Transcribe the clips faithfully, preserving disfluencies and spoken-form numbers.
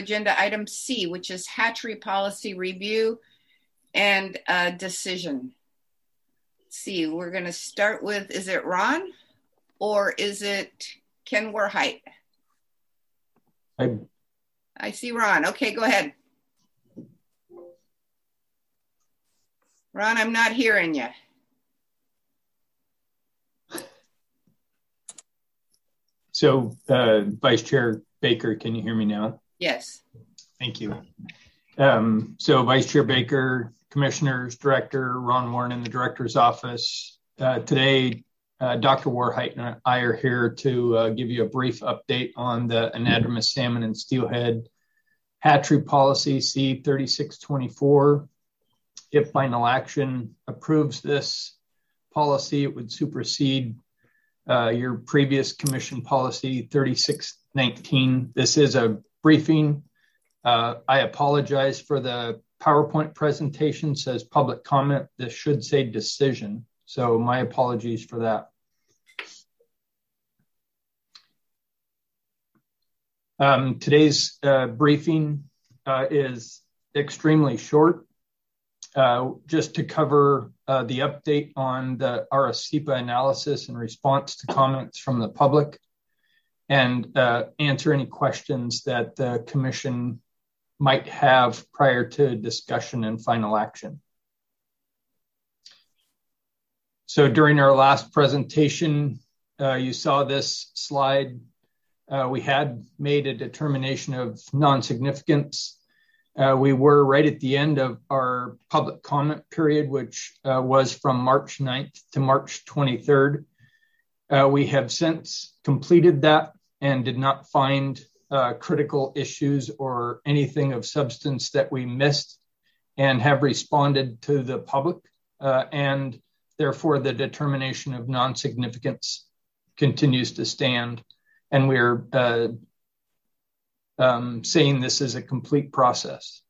agenda item C, which is hatchery policy review and uh, decision. Let's see, we're going to start with, is it Ron or is it Ken Werheit? I, I see Ron. Okay, go ahead. Ron, I'm not hearing you. So, uh, Vice Chair Baker, can you hear me now? Yes. Thank you. Um, so, Vice Chair Baker, Commissioners, Director Ron Warren in the Director's Office. Uh, today, uh, Doctor Werheit and I are here to uh, give you a brief update on the anadromous salmon and steelhead hatchery policy C thirty-six twenty-four. If final action approves this policy, it would supersede uh, your previous commission policy thirty-six nineteen. This is a briefing. Uh, I apologize for the PowerPoint presentation. It says public comment. This should say decision. So my apologies for that. Um, today's uh, briefing uh, is extremely short. Uh, just to cover uh, the update on the R S C E P A analysis in response to comments from the public and uh, answer any questions that the Commission might have prior to discussion and final action. So during our last presentation, uh, you saw this slide. Uh, we had made a determination of non-significance. Uh, we were right at the end of our public comment period, which uh, was from March ninth to March twenty-third. Uh, we have since completed that and did not find uh, critical issues or anything of substance that we missed, and have responded to the public, uh, and therefore the determination of non-significance continues to stand. And we're uh, Um, saying this is a complete process.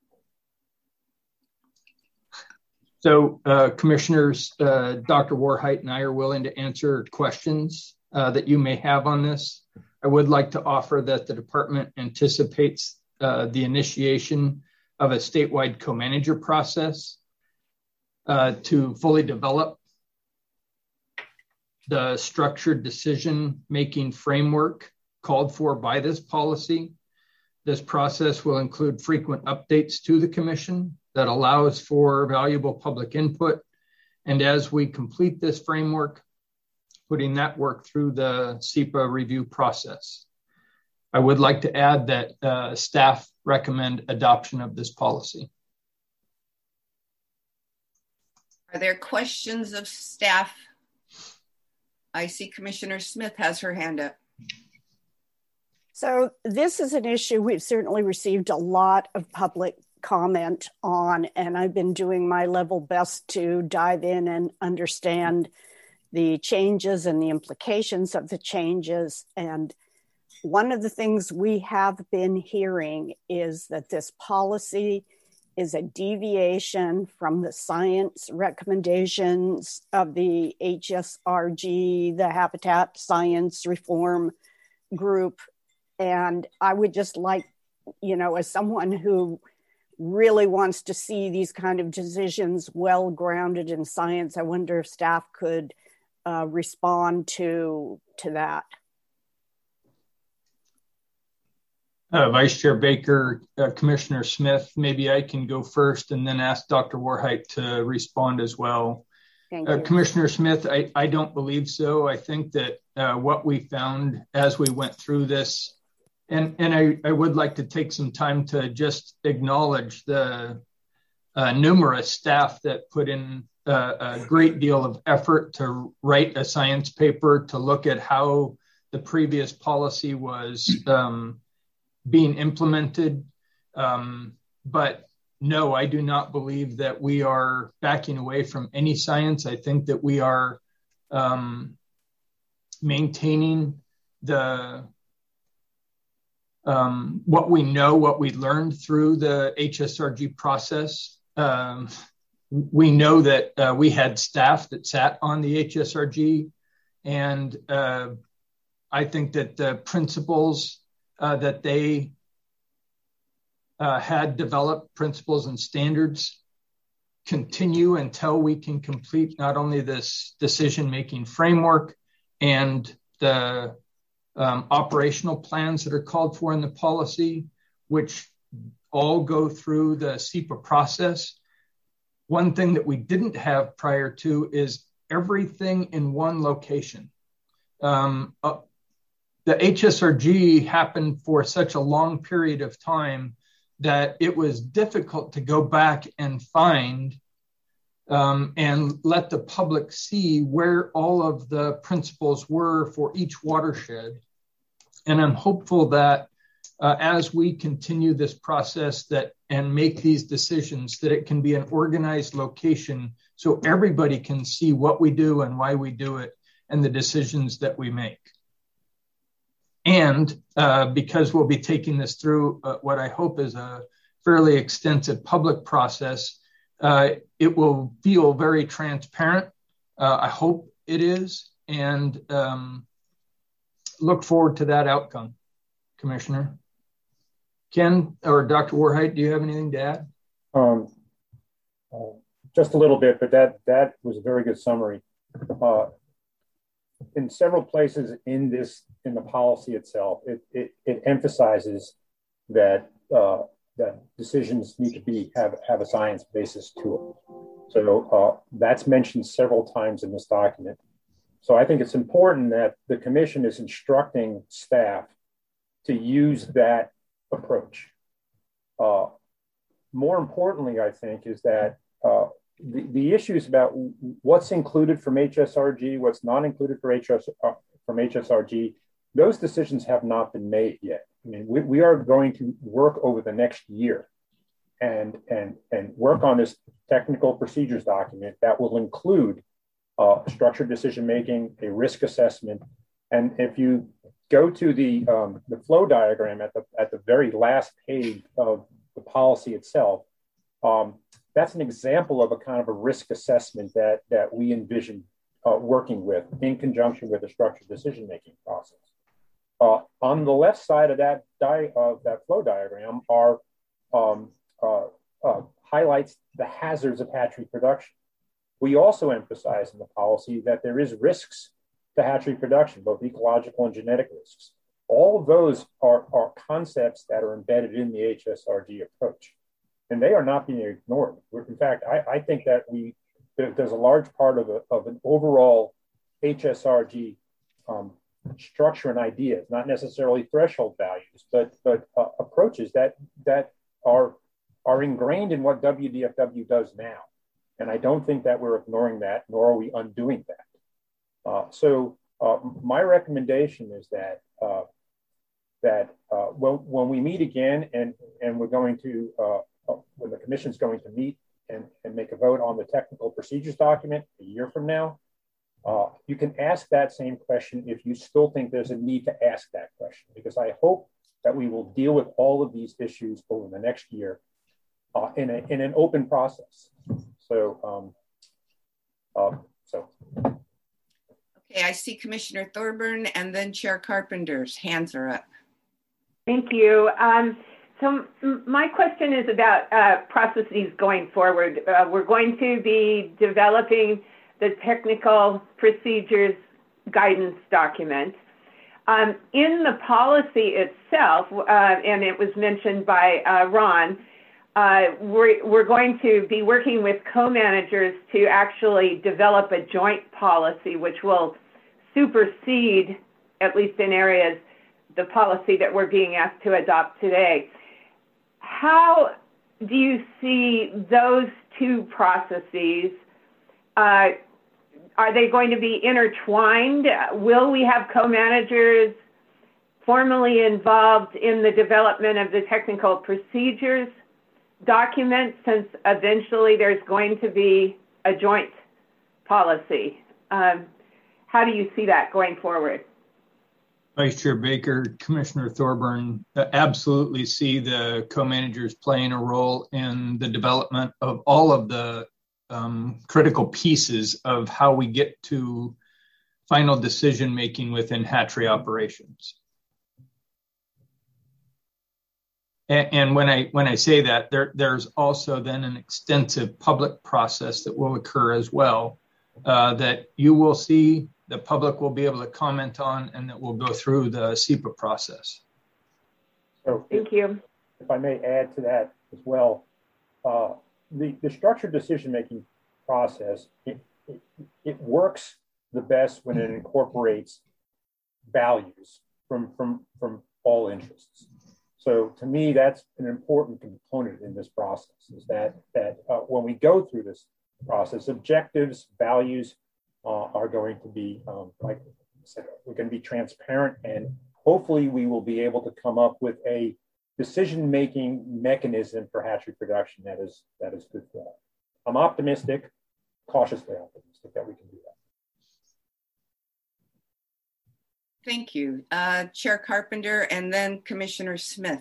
So, uh, Commissioners, uh, Doctor Werheit and I are willing to answer questions uh, that you may have on this. I would like to offer that the department anticipates uh, the initiation of a statewide co-manager process uh, to fully develop the structured decision-making framework called for by this policy. This process will include frequent updates to the Commission that allows for valuable public input. And as we complete this framework, putting that work through the S E P A review process. I would like to add that uh, staff recommend adoption of this policy. Are there questions of staff? I see Commissioner Smith has her hand up. So this is an issue we've certainly received a lot of public comment on, and I've been doing my level best to dive in and understand the changes and the implications of the changes. And one of the things we have been hearing is that this policy is a deviation from the science recommendations of the H S R G, the Habitat Science Reform Group. And I would just like, you know, as someone who really wants to see these kind of decisions well grounded in science, I wonder if staff could uh, respond to, to that. Uh, Vice Chair Baker, uh, Commissioner Smith, maybe I can go first and then ask Doctor Werheit to respond as well. Thank uh, you. Commissioner Smith, I, I don't believe so. I think that uh, what we found as we went through this, and, and I, I would like to take some time to just acknowledge the uh, numerous staff that put in uh, a great deal of effort to write a science paper, to look at how the previous policy was um, being implemented. Um, but no, I do not believe that we are backing away from any science. I think that we are um, maintaining the um, what we know, what we learned through the H S R G process. Um, we know that uh, we had staff that sat on the H S R G, and uh, I think that the principles uh, that they uh, had developed principles and standards continue until we can complete not only this decision-making framework and the um, operational plans that are called for in the policy, which all go through the S E P A process. One thing that we didn't have prior to is everything in one location. Um, uh, the H S R G happened for such a long period of time that it was difficult to go back and find um, and let the public see where all of the principles were for each watershed. And I'm hopeful that uh, as we continue this process that and make these decisions, that it can be an organized location so everybody can see what we do and why we do it and the decisions that we make. And uh, because we'll be taking this through uh, what I hope is a fairly extensive public process, uh, it will feel very transparent. Uh, I hope it is, and um, look forward to that outcome, Commissioner. Ken or Doctor Warheit, do you have anything to add? Um, uh, just a little bit, but that that was a very good summary. Uh, in several places in this, in the policy itself, it it, it emphasizes that uh, that decisions need to be have have a science basis to it. So uh, that's mentioned several times in this document. So I think it's important that the commission is instructing staff to use that approach. Uh, more importantly, I think, is that uh, the, the issues about what's included from H S R G, what's not included for H S, uh, from H S R G, those decisions have not been made yet. I mean, we, we are going to work over the next year and, and, and work on this technical procedures document that will include uh, structured decision-making, a risk assessment. And if you go to the, um, the flow diagram at the, at the very last page of the policy itself, um, that's an example of a kind of a risk assessment that, that we envision uh, working with in conjunction with the structured decision-making process. Uh, on the left side of that, di of that flow diagram are um, uh, uh, highlights the hazards of hatchery production. We also emphasize in the policy that there is risks to hatchery production, both ecological and genetic risks. All of those are, are concepts that are embedded in the H S R G approach, and they are not being ignored. In fact, I, I think that we there, there's a large part of, a, of an overall H S R G um, structure and ideas, not necessarily threshold values, but but uh, approaches that that are are ingrained in what W D F W does now. And I don't think that we're ignoring that, nor are we undoing that. Uh, so uh, my recommendation is that uh, that uh, when, when we meet again, and and we're going to uh, uh, when the commission's going to meet and, and make a vote on the technical procedures document a year from now, uh, you can ask that same question if you still think there's a need to ask that question, because I hope that we will deal with all of these issues over the next year uh, in a in an open process. So, um, uh, so. Okay, I see Commissioner Thorburn and then Chair Carpenter's hands are up. Thank you. Um, so my question is about uh, processes going forward. Uh, we're going to be developing the technical procedures guidance document. Um, in the policy itself, uh, and it was mentioned by uh, Ron, Uh, we're, we're going to be working with co-managers to actually develop a joint policy, which will supersede, at least in areas, the policy that we're being asked to adopt today. How do you see those two processes? Uh, are they going to be intertwined? Will we have co-managers formally involved in the development of the technical procedures document, since eventually there's going to be a joint policy? Um, how do you see that going forward? Vice Chair Baker, Commissioner Thorburn, uh, absolutely see the co-managers playing a role in the development of all of the um, critical pieces of how we get to final decision-making within hatchery operations. And, and when I when I say that, there there's also then an extensive public process that will occur as well, uh, that you will see, the public will be able to comment on, and that will go through the S E P A process. So Thank you. If I may add to that as well, uh, the, the structured decision-making process, it, it, it works the best when it incorporates values from, from, from all interests. So to me, that's an important component in this process, is that, that uh, when we go through this process, objectives, values uh, are going to be, um, like I said, we're going to be transparent, and hopefully we will be able to come up with a decision-making mechanism for hatchery production that is, that is good for all. I'm optimistic, cautiously optimistic that we can do that. Thank you. Uh, Chair Carpenter and then Commissioner Smith.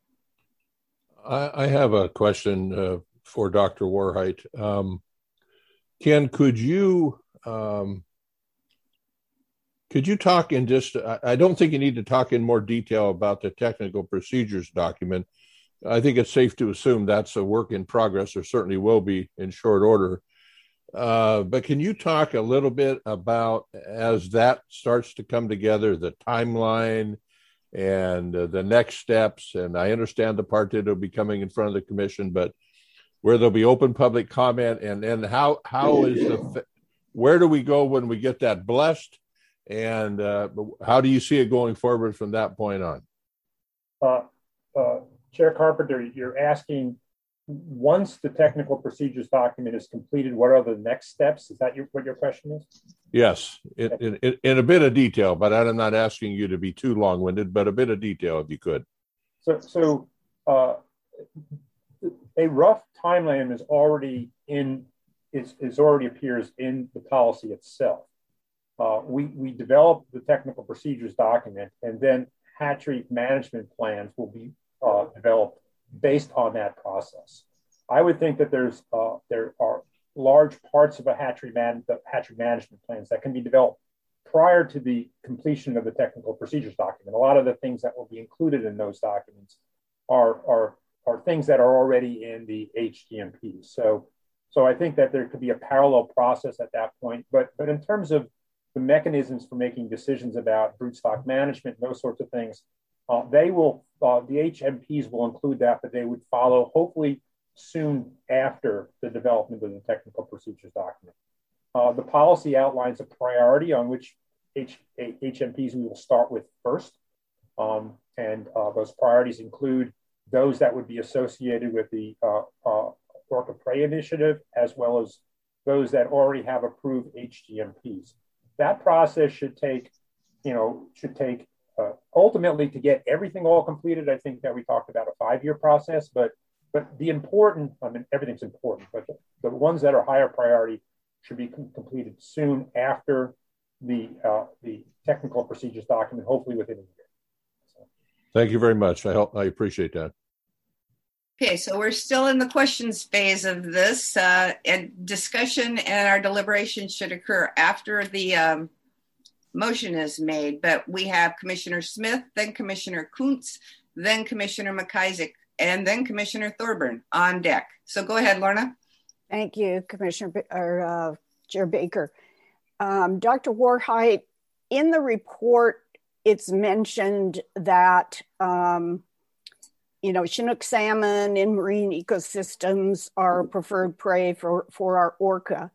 I, I have a question uh, for Doctor Warheit. Um, Ken, could you um, could you talk in just, I, I don't think you need to talk in more detail about the technical procedures document. I think it's safe to assume that's a work in progress, or certainly will be in short order. Uh, but can you talk a little bit about, as that starts to come together, the timeline and uh, the next steps? And I understand the part that will be coming in front of the commission, but where there'll be open public comment, and and how how is the where do we go when we get that blessed, and uh, how do you see it going forward from that point on? Uh, uh, Chair Carpenter, you're asking, once the technical procedures document is completed, what are the next steps? Is that your, what your question is? Yes, in, in, in a bit of detail, but I'm not asking you to be too long-winded, but a bit of detail if you could. So, so uh, a rough timeline is already in, is, is already appears in the policy itself. Uh, we, we develop the technical procedures document, and then hatchery management plans will be uh, developed based on that process. I would think that there's uh, there are large parts of a hatchery man the hatchery management plans that can be developed prior to the completion of the technical procedures document. A lot of the things that will be included in those documents are are are things that are already in the H T M Ps. So so I think that there could be a parallel process at that point. But but in terms of the mechanisms for making decisions about broodstock management and those sorts of things, uh, they will uh, the H M Ps will include that, but they would follow hopefully soon after the development of the technical procedures document. Uh, the policy outlines a priority on which H- H M Ps we will start with first. Um, and uh, those priorities include those that would be associated with the uh, uh, Orca Prey Initiative, as well as those that already have approved H T M Ps. That process should take, you know, should take uh, ultimately, to get everything all completed. I think that we talked about a five-year process, but But the important, I mean, everything's important, but the, the ones that are higher priority should be com- completed soon after the uh, the technical procedures document, hopefully within a year. So. Thank you very much. I hope I appreciate that. Okay, so we're still in the questions phase of this, uh, and discussion and our deliberation should occur after the um, motion is made. But we have Commissioner Smith, then Commissioner Kuntz, then Commissioner McIsaac, and then Commissioner Thorburn on deck. So go ahead, Lorna. Thank you, Commissioner B- or uh, Chair Baker. Um, Doctor Warheit, in the report, it's mentioned that um, you know Chinook salmon in marine ecosystems are preferred prey for for our orca,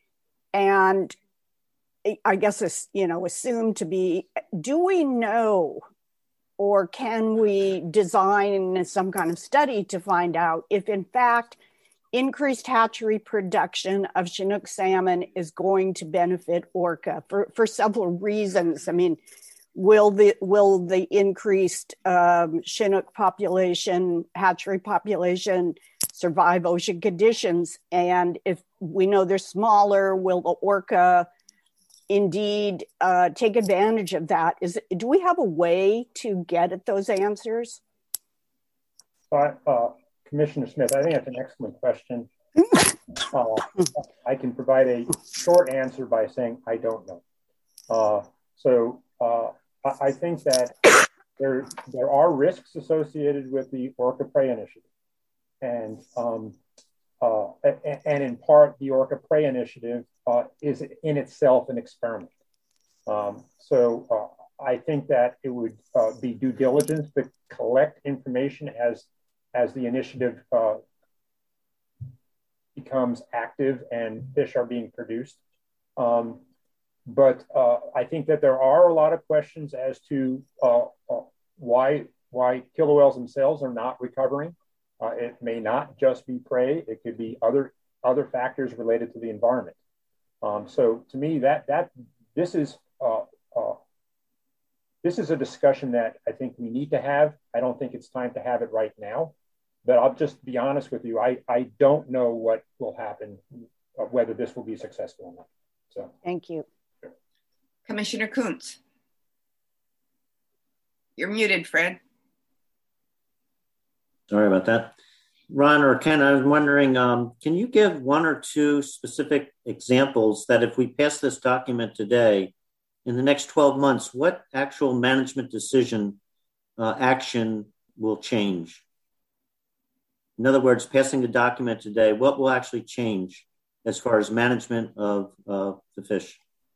and I guess it's you know assumed to be. Do we know? Or can we design some kind of study to find out if, in fact, increased hatchery production of Chinook salmon is going to benefit orca for, for several reasons? I mean, will the will the increased um, Chinook population, hatchery population, survive ocean conditions? And if we know they're smaller, will the orca indeed uh, take advantage of that? Is do we have a way to get at those answers? Uh, uh, Commissioner Smith, I think that's an excellent question. uh, I can provide a short answer by saying I don't know. Uh, so uh, I think that there there are risks associated with the Orca Prey Initiative, and um, uh, and in part, the Orca Prey Initiative uh, is in itself an experiment. Um, so uh, I think that it would uh, be due diligence to collect information as as the initiative uh, becomes active and fish are being produced. Um, but uh, I think that there are a lot of questions as to uh, uh, why why killer whales themselves are not recovering. Uh, it may not just be prey; it could be other other factors related to the environment. Um, so to me, that that this is uh, uh, this is a discussion that I think we need to have. I don't think it's time to have it right now. But I'll just be honest with you. I, I don't know what will happen, uh, whether this will be successful or not. So thank you. Sure. Commissioner Kuntz. You're muted, Fred. Sorry about that. Ron or Ken, I was wondering, um, can you give one or two specific examples that if we pass this document today, in the next twelve months, what actual management decision uh, action will change? In other words, passing the document today, what will actually change as far as management of uh, the fish?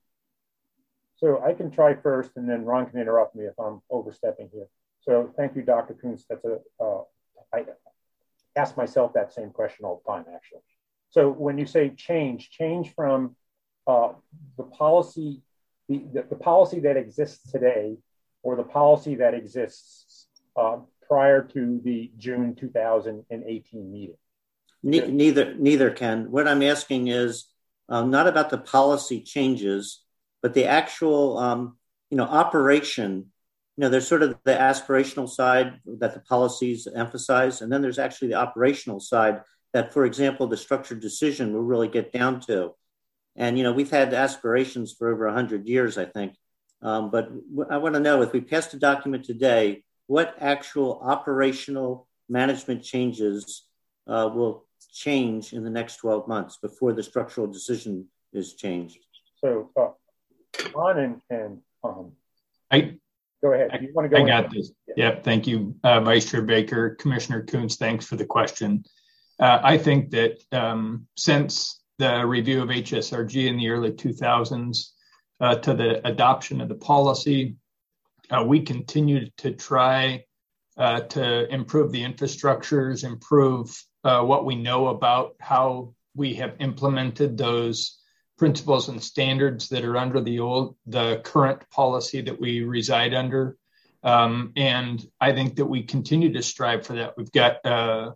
So I can try first, and then Ron can interrupt me if I'm overstepping here. So thank you, Doctor Kuntz. That's a, uh, I ask myself that same question all the time, actually. So when you say change, change from uh, the policy, the, the, the policy that exists today, or the policy that exists uh, prior to the June two thousand eighteen meeting? Ne- neither, neither Ken. What I'm asking is um, not about the policy changes, but the actual, um, you know, operation. You know, there's sort of the aspirational side that the policies emphasize, and then there's actually the operational side that, for example, the structured decision will really get down to. And, you know, we've had aspirations for over one hundred years, I think. Um, but w- I want to know, if we pass the document today, what actual operational management changes uh, will change in the next twelve months before the structural decision is changed? So, uh, Ron and, and um, I go ahead. Do you want to go? I got this. Yeah. Yep. Thank you, uh, Vice Chair Baker. Commissioner Kuntz, thanks for the question. Uh, I think that um, since the review of H S R G in the early two thousands uh, to the adoption of the policy, Uh, we continue to try uh, to improve the infrastructures, improve uh, what we know about how we have implemented those principles and standards that are under the old, the current policy that we reside under. Um, and I think that we continue to strive for that. We've got uh,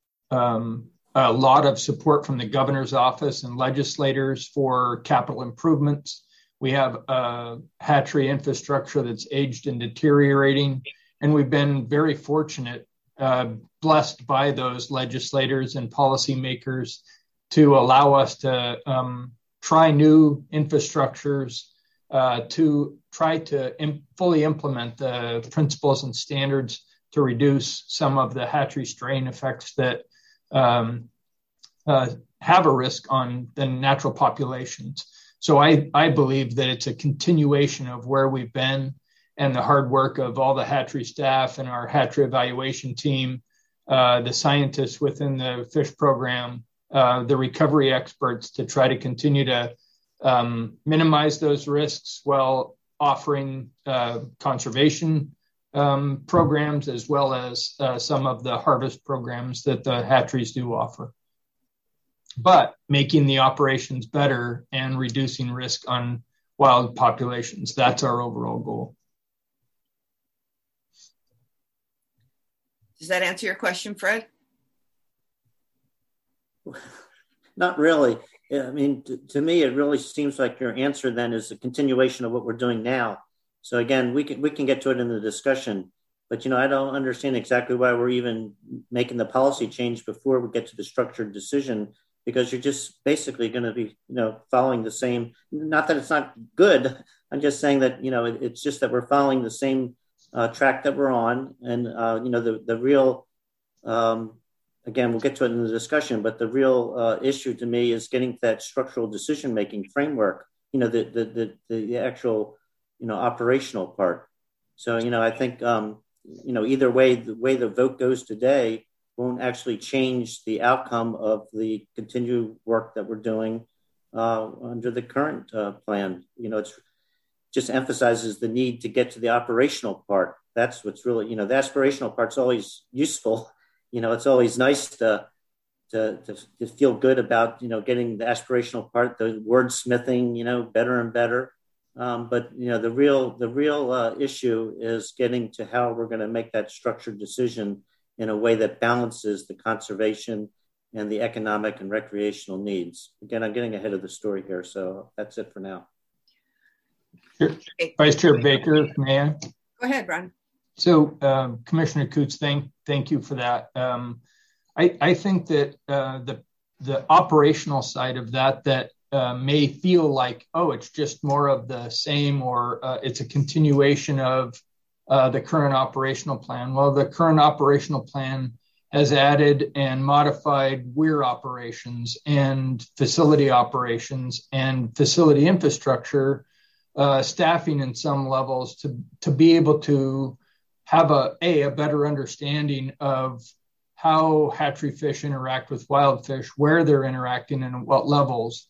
um, a lot of support from the governor's office and legislators for capital improvements. We have a hatchery infrastructure that's aged and deteriorating, and we've been very fortunate, uh, blessed by those legislators and policymakers to allow us to um, try new infrastructures, uh, to try to im- fully implement the principles and standards to reduce some of the hatchery strain effects that um, uh, have a risk on the natural populations. So I, I believe that it's a continuation of where we've been and the hard work of all the hatchery staff and our hatchery evaluation team, uh, the scientists within the fish program, uh, the recovery experts, to try to continue to um, minimize those risks while offering uh, conservation um, programs, as well as uh, some of the harvest programs that the hatcheries do offer. But making the operations better and reducing risk on wild populations, that's our overall goal. Does that answer your question, Fred? Not really. I mean, to, to me, it really seems like your answer then is a continuation of what we're doing now. So again, we can we can get to it in the discussion, but you know, I don't understand exactly why we're even making the policy change before we get to the structured decision, because you're just basically going to be, you know, following the same. Not that it's not good. I'm just saying that, you know, it, it's just that we're following the same uh, track that we're on, and uh, you know, the the real. Um, Again, we'll get to it in the discussion, but the real uh, issue to me is getting to that structural decision-making framework, you know, the, the, the, the actual, you know, operational part. So, you know, I think um, you know, either way, the way the vote goes today won't actually change the outcome of the continued work that we're doing uh, under the current uh, plan. You know, it's just emphasizes the need to get to the operational part. That's what's really, you know, the aspirational part's always useful. You know, it's always nice to to to, to feel good about, you know, getting the aspirational part, the wordsmithing, you know, better and better. Um, but, you know, the real the real uh, issue is getting to how we're going to make that structured decision in a way that balances the conservation and the economic and recreational needs. Again, I'm getting ahead of the story here, so that's it for now. Vice Chair Baker, may I? Go ahead, Ron. So, um, Commissioner Coutts, thank thank you for that. Um, I, I think that uh, the the operational side of that that uh, may feel like, oh, it's just more of the same, or uh, it's a continuation of uh, the current operational plan. Well, the current operational plan has added and modified weir operations and facility operations and facility infrastructure, uh, staffing in some levels to to be able to have a, a, a better understanding of how hatchery fish interact with wild fish, where they're interacting and at what levels.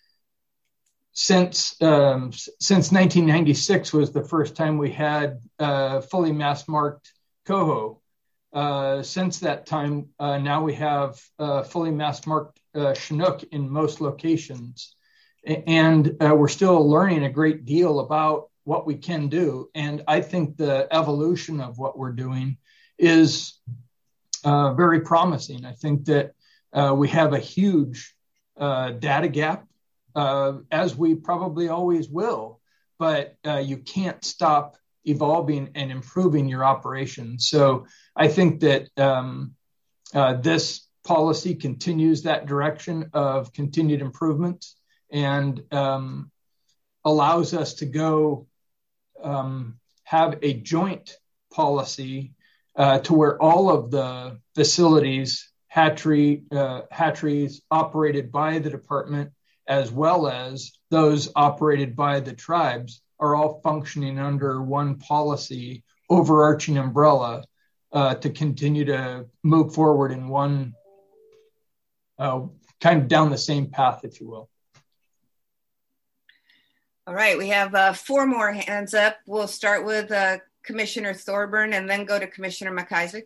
Since um, since nineteen ninety-six was the first time we had uh, fully mass-marked coho. Uh, since that time, uh, now we have uh, fully mass-marked uh, Chinook in most locations. And uh, we're still learning a great deal about what we can do. And I think the evolution of what we're doing is uh, very promising. I think that uh, we have a huge uh, data gap, uh, as we probably always will, but uh, you can't stop evolving and improving your operations. So I think that um, uh, this policy continues that direction of continued improvement and um, allows us to go um, have a joint policy uh, to where all of the facilities, hatchery, uh, hatcheries operated by the department, as well as those operated by the tribes, are all functioning under one policy, overarching umbrella, uh, to continue to move forward in one, uh, kind of down the same path, if you will. All right, we have uh, four more hands up. We'll start with uh, Commissioner Thorburn and then go to Commissioner McIsaac.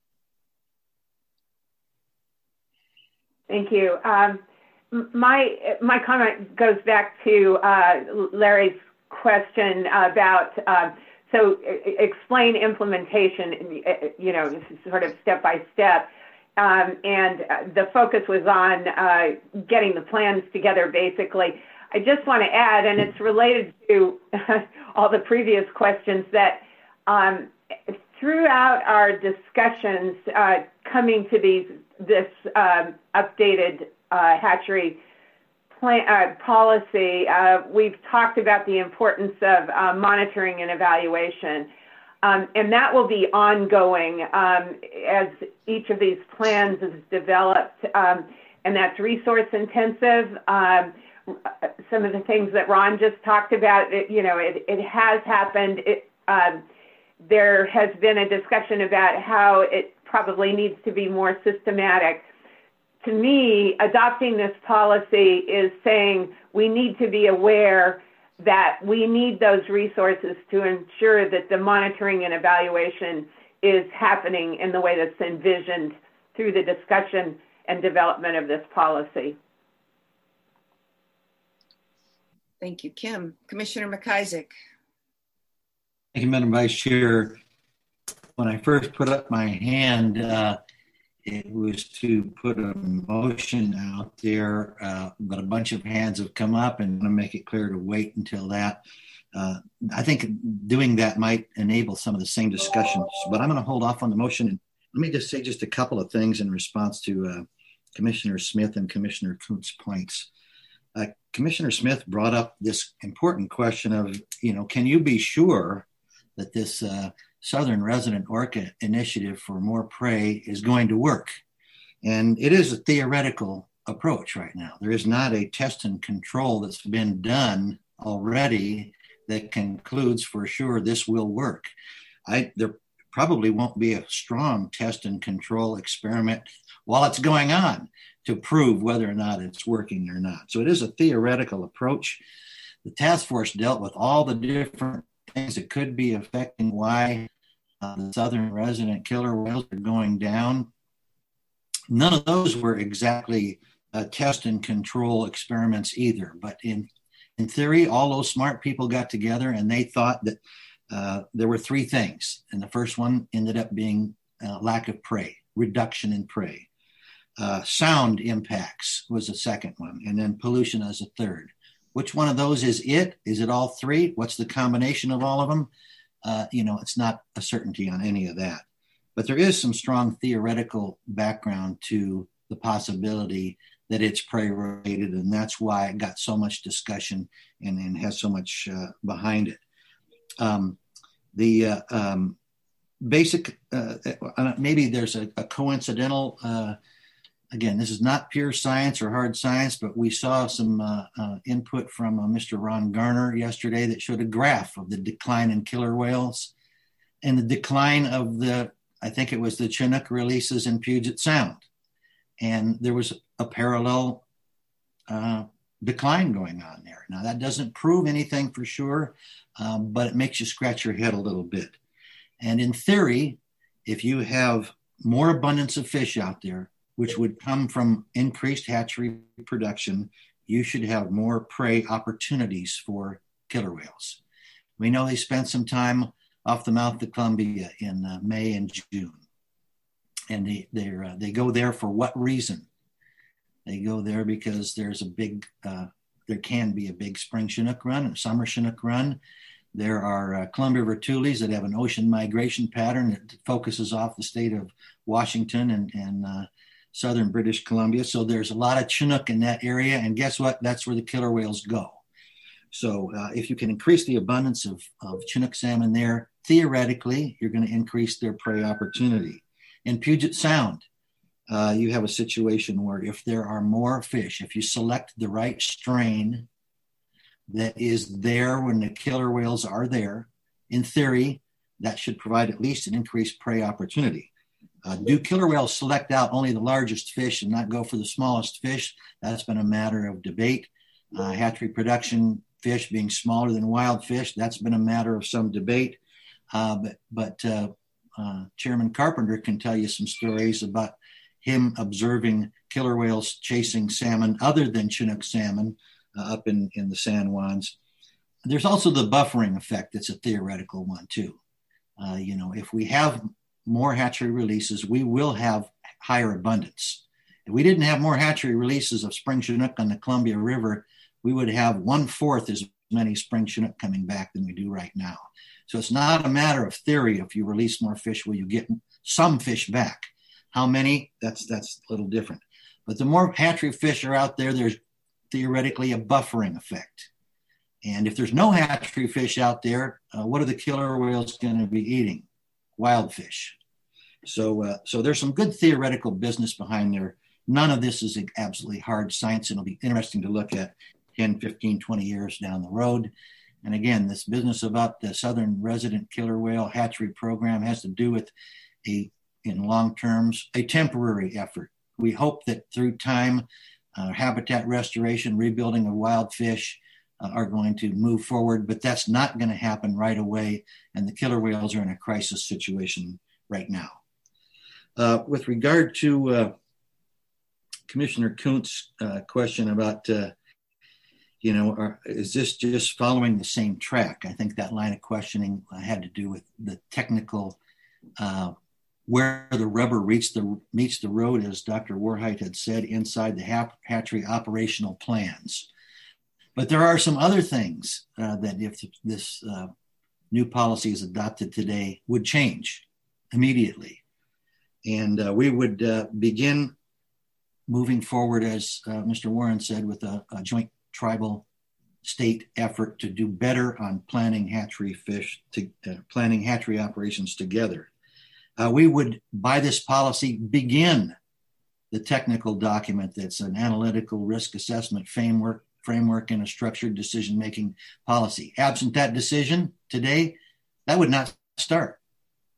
Thank you. Um, my my comment goes back to uh, Larry's question about, uh, so explain implementation, you know, sort of step by step. Um, and the focus was on uh, getting the plans together, basically. I just want to add, and it's related to all the previous questions, that um, throughout our discussions uh, coming to these this um, updated uh, hatchery plan, uh, policy, uh, we've talked about the importance of uh, monitoring and evaluation. Um, and that will be ongoing um, as each of these plans is developed, um, and that's resource intensive. Um, some of the things that Ron just talked about, it, you know, it, it has happened. It, um, there has been a discussion about how it probably needs to be more systematic. To me, adopting this policy is saying we need to be aware that we need those resources to ensure that the monitoring and evaluation is happening in the way that's envisioned through the discussion and development of this policy. Thank you, Kim. Commissioner McIsaac. Thank you, Madam Vice Chair. When I first put up my hand, uh, it was to put a motion out there, uh, but a bunch of hands have come up, and I'm going to make it clear to wait until that. Uh, I think doing that might enable some of the same discussions, but I'm going to hold off on the motion. And let me just say just a couple of things in response to uh, Commissioner Smith and Commissioner Coutts' points. Uh, Commissioner Smith brought up this important question of, you know, can you be sure that this uh, Southern Resident Orca Initiative for More Prey is going to work? And it is a theoretical approach right now. There is not a test and control that's been done already that concludes for sure this will work. I, there probably won't be a strong test and control experiment while it's going on to prove whether or not it's working or not. So it is a theoretical approach. The task force dealt with all the different things that could be affecting why uh, the southern resident killer whales are going down. None of those were exactly uh, test and control experiments either. But in, in theory, all those smart people got together and they thought that uh, there were three things. And the first one ended up being uh, lack of prey, reduction in prey. Uh, sound impacts was the second one, and then pollution as a third. Which one of those is it? Is it all three? What's the combination of all of them? Uh, you know, it's not a certainty on any of that. But there is some strong theoretical background to the possibility that it's prey related, and that's why it got so much discussion and, and has so much uh, behind it. Um, the uh, um, basic, uh, maybe there's a, a coincidental uh, Again, this is not pure science or hard science, but we saw some uh, uh, input from uh, Mister Ron Garner yesterday that showed a graph of the decline in killer whales and the decline of the, I think it was the Chinook releases in Puget Sound. And there was a parallel uh, decline going on there. Now, that doesn't prove anything for sure, um, but it makes you scratch your head a little bit. And in theory, if you have more abundance of fish out there, which would come from increased hatchery production, you should have more prey opportunities for killer whales. We know they spent some time off the mouth of Columbia in uh, May and June. And they uh, they go there for what reason? They go there because there's a big, uh, there can be a big spring Chinook run and summer Chinook run. There are uh, Columbia River tules that have an ocean migration pattern that focuses off the state of Washington and, and uh, southern British Columbia. So there's a lot of Chinook in that area. And guess what? That's where the killer whales go. So uh, if you can increase the abundance of, of Chinook salmon there, theoretically, you're going to increase their prey opportunity. In Puget Sound, uh, you have a situation where if there are more fish, if you select the right strain that is there when the killer whales are there, in theory, that should provide at least an increased prey opportunity. Uh, do killer whales select out only the largest fish and not go for the smallest fish? That's been a matter of debate. Uh, hatchery production fish being smaller than wild fish, that's been a matter of some debate. Uh, but but uh, uh, Chairman Carpenter can tell you some stories about him observing killer whales chasing salmon other than Chinook salmon uh, up in, in the San Juans. There's also the buffering effect. That's a theoretical one too. Uh, you know, if we have more hatchery releases, we will have higher abundance. If we didn't have more hatchery releases of spring Chinook on the Columbia River, we would have one fourth as many spring Chinook coming back than we do right now. So it's not a matter of theory. If you release more fish, will you get some fish back? How many? That's that's a little different. But the more hatchery fish are out there, there's theoretically a buffering effect. And if there's no hatchery fish out there, uh, what are the killer whales going to be eating? Wild fish. So, uh, so there's some good theoretical business behind there. None of this is absolutely hard science. It'll be interesting to look at ten, fifteen, twenty years down the road. And again, this business about the southern resident killer whale hatchery program has to do with a, in long terms, a temporary effort. We hope that through time, uh, habitat restoration, rebuilding of wild fish uh, are going to move forward, but that's not going to happen right away. And the killer whales are in a crisis situation right now. Uh, with regard to uh, Commissioner Kuntz's uh, question about, uh, you know, are, is this just following the same track? I think that line of questioning had to do with the technical, uh, where the rubber meets the, meets the road, as Doctor Warheit had said, inside the ha- hatchery operational plans. But there are some other things uh, that if this uh, new policy is adopted today would change immediately. And uh, we would uh, begin moving forward, as uh, Mister Warren said, with a, a joint tribal state effort to do better on planning hatchery fish, to uh, planning hatchery operations together. Uh, we would, by this policy, begin the technical document that's an analytical risk assessment framework, framework and a structured decision-making policy. Absent that decision today, that would not start.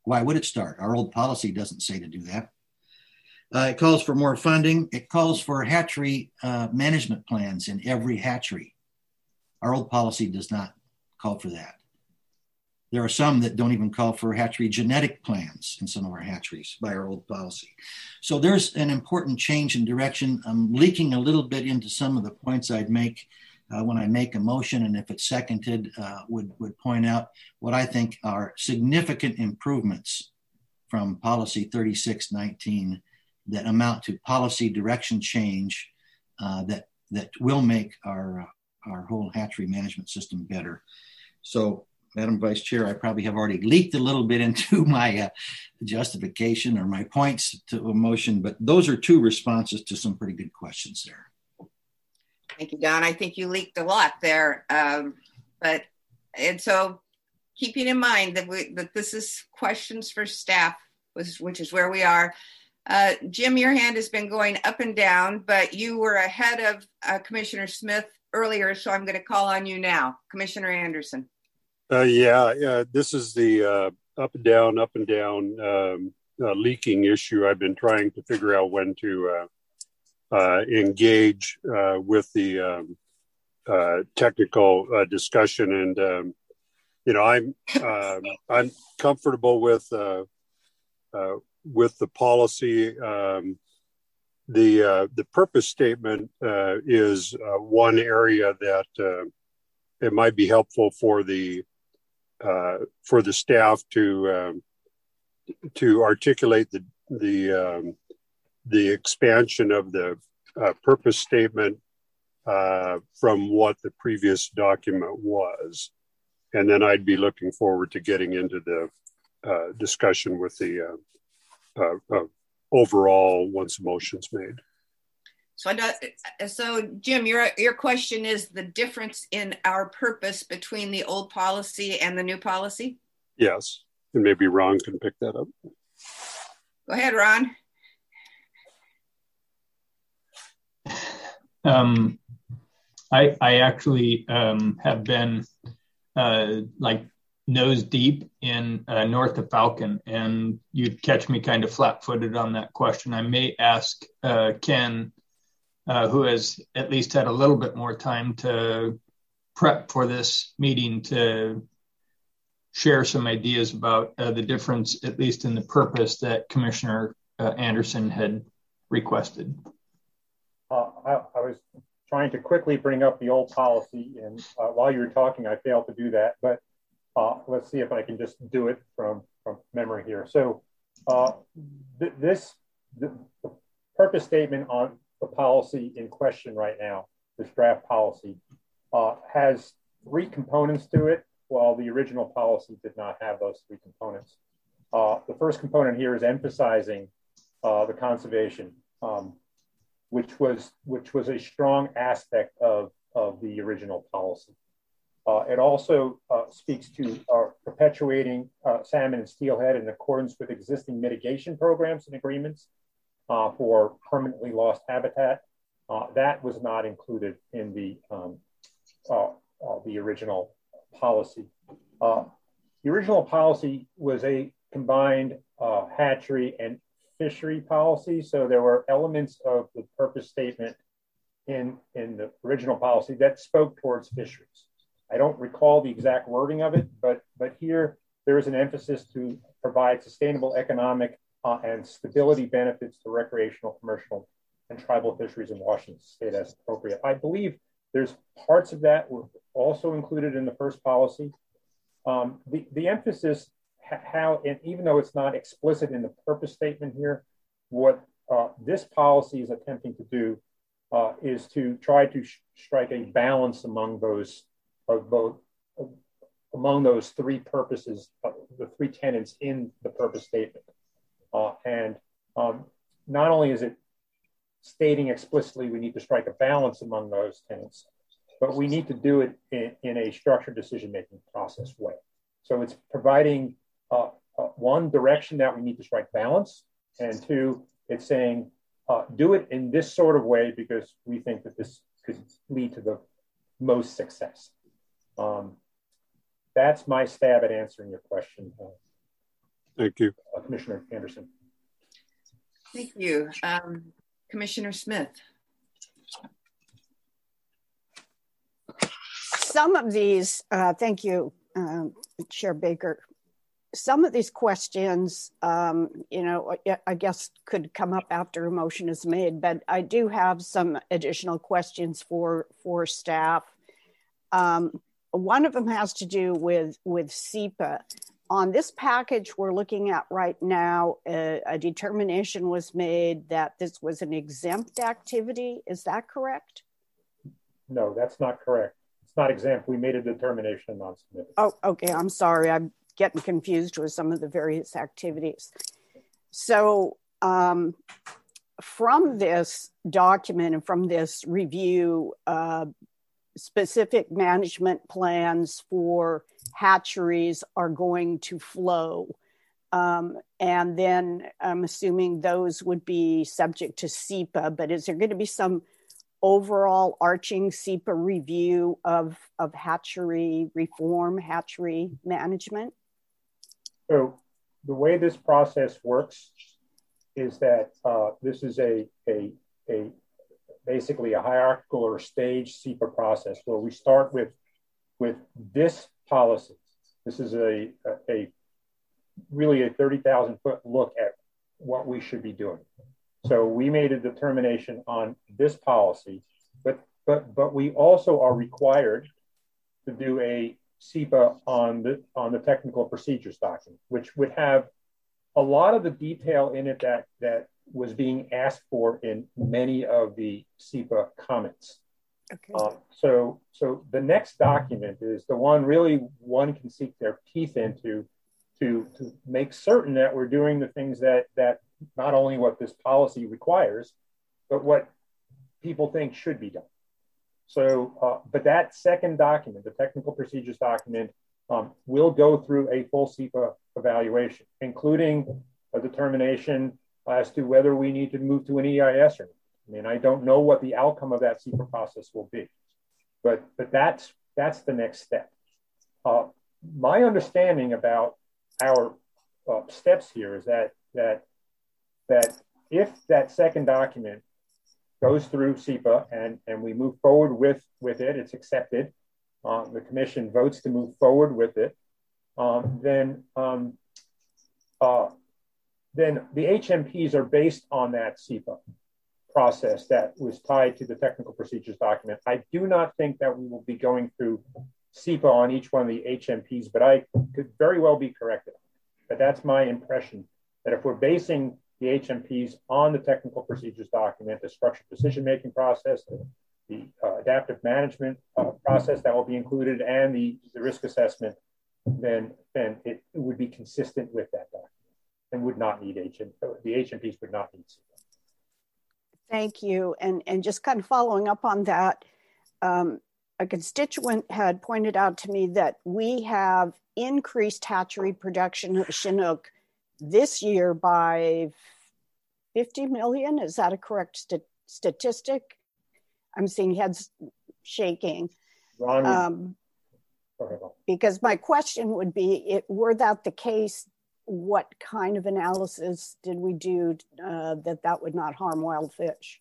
Why would it start? Our old policy doesn't say to do that. Uh, it calls for more funding. It calls for hatchery uh, management plans in every hatchery. Our old policy does not call for that. There are some that don't even call for hatchery genetic plans in some of our hatcheries by our old policy. So there's an important change in direction. I'm leaking a little bit into some of the points I'd make uh, when I make a motion, and if it's seconded, uh, would, would point out what I think are significant improvements from policy thirty-six nineteen that amount to policy direction change uh, that, that will make our, uh, our whole hatchery management system better. So, Madam Vice Chair, I probably have already leaked a little bit into my uh, justification or my points to a motion, but those are two responses to some pretty good questions there. Thank you, Don. I think you leaked a lot there. Um, but, and so keeping in mind that, we, that this is questions for staff, which is where we are. Uh, Jim, your hand has been going up and down, but you were ahead of uh, Commissioner Smith earlier, so I'm going to call on you now. Commissioner Anderson. Uh, yeah, yeah, this is the uh, up and down, up and down um, uh, leaking issue. I've been trying to figure out when to uh, uh, engage uh, with the um, uh, technical uh, discussion, and um, you know, I'm uh, I'm comfortable with uh, uh, with the policy. Um, the uh, the purpose statement uh, is uh, one area that uh, it might be helpful for the Uh, for the staff to um, to articulate the the um, the expansion of the uh, purpose statement uh, from what the previous document was, and then I'd be looking forward to getting into the uh, discussion with the uh, uh, uh, overall once the motion's made. So, I so Jim, your your question is the difference in our purpose between the old policy and the new policy? Yes, and maybe Ron can pick that up. Go ahead, Ron. Um, I I actually um, have been uh, like nose deep in uh, north of Falcon, and you'd catch me kind of flat-footed on that question. I may ask uh, Ken, Uh, who has at least had a little bit more time to prep for this meeting, to share some ideas about uh, the difference, at least in the purpose that Commissioner uh, Anderson had requested. Uh, I, I was trying to quickly bring up the old policy, and uh, while you were talking, I failed to do that, but uh, let's see if I can just do it from, from memory here. So uh, th this, the, the purpose statement on the policy in question right now, this draft policy, uh, has three components to it, while the original policy did not have those three components. Uh, the first component here is emphasizing uh, the conservation, um, which was which was a strong aspect of, of the original policy. Uh, it also uh, speaks to uh, perpetuating uh, salmon and steelhead in accordance with existing mitigation programs and agreements Uh, for permanently lost habitat. Uh, that was not included in the um, uh, uh, the original policy. Uh, the original policy was a combined uh, hatchery and fishery policy, so there were elements of the purpose statement in, in the original policy that spoke towards fisheries. I don't recall the exact wording of it, but, but here there is an emphasis to provide sustainable economic Uh, and stability benefits to recreational, commercial, and tribal fisheries in Washington state as appropriate. I believe there's parts of that were also included in the first policy. Um, the, the emphasis, how, and even though it's not explicit in the purpose statement here, what uh, this policy is attempting to do uh, is to try to strike a balance among those, of both, uh, among those three purposes, uh, the three tenets in the purpose statement. Uh, and um, not only is it stating explicitly we need to strike a balance among those tenets, but we need to do it in, in a structured decision-making process way. So it's providing uh, uh, one direction that we need to strike balance, and two, it's saying uh, do it in this sort of way because we think that this could lead to the most success. Um, that's my stab at answering your question. Thank you. Uh, Commissioner Anderson. Thank you. Um, Commissioner Smith. Some of these, uh, thank you, um, Chair Baker. Some of these questions, um, you know, I guess could come up after a motion is made, but I do have some additional questions for for staff. Um, one of them has to do with with SEPA. On this package we're looking at right now, a, a determination was made that this was an exempt activity. Is that correct? No, that's not correct. It's not exempt. We made a determination of non-significant. Oh, okay. I'm sorry. I'm getting confused with some of the various activities. So um, from this document and from this review, uh, specific management plans for hatcheries are going to flow. Um, and then I'm assuming those would be subject to SEPA, but is there going to be some overall arching SEPA review of, of hatchery reform, hatchery management? So the way this process works is that uh, this is a, a, a basically a hierarchical or staged SEPA process where we start with, with this policy. This is a, a, a really a thirty thousand foot look at what we should be doing. So we made a determination on this policy, but but but we also are required to do a SEPA on the on the technical procedures document, which would have a lot of the detail in it that that was being asked for in many of the SEPA comments. Okay. Um, so so the next document is the one really one can sink their teeth into to to make certain that we're doing the things that that not only what this policy requires, but what people think should be done. So, uh, but that second document, the technical procedures document, um, will go through a full SEPA evaluation, including a determination as to whether we need to move to an E I S or not. I mean, I don't know what the outcome of that SEPA process will be, but but that's that's the next step. Uh, my understanding about our uh, steps here is that that that if that second document goes through SEPA and, and we move forward with, with it, it's accepted, uh, the commission votes to move forward with it, um, then, um, uh, then the H M Ps are based on that SEPA process that was tied to the technical procedures document. I do not think that we will be going through SEPA on each one of the H M Ps, but I could very well be corrected. But that's my impression, that if we're basing the H M Ps on the technical procedures document, the structured decision-making process, the, the uh, adaptive management uh, process that will be included, and the, the risk assessment, then, then it, it would be consistent with that document and would not need H M P. The H M Ps would not need SEPA. Thank you. And, and just kind of following up on that, um, a constituent had pointed out to me that we have increased hatchery production of Chinook this year by fifty million. Is that a correct st- statistic? I'm seeing heads shaking. Ron, um, because my question would be, it, were that the case, what kind of analysis did we do uh, that that would not harm wild fish?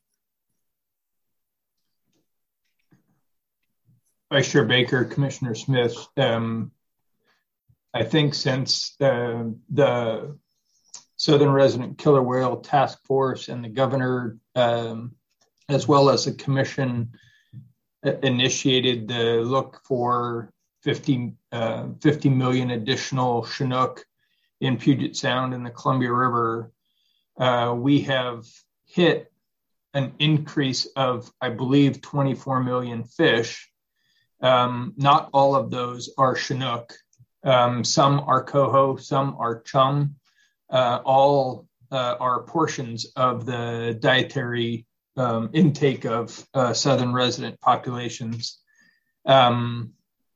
Vice Chair Baker, Commissioner Smith, um, I think since uh, the Southern Resident Killer Whale Task Force and the governor, um, as well as the commission, uh, initiated the look for fifty, uh, fifty million additional Chinook in Puget Sound and the Columbia River, uh, we have hit an increase of, I believe, twenty-four million fish. Um, not all of those are Chinook. Um, some are coho, some are chum. Uh, all uh, are portions of the dietary um, intake of uh, southern resident populations. Um,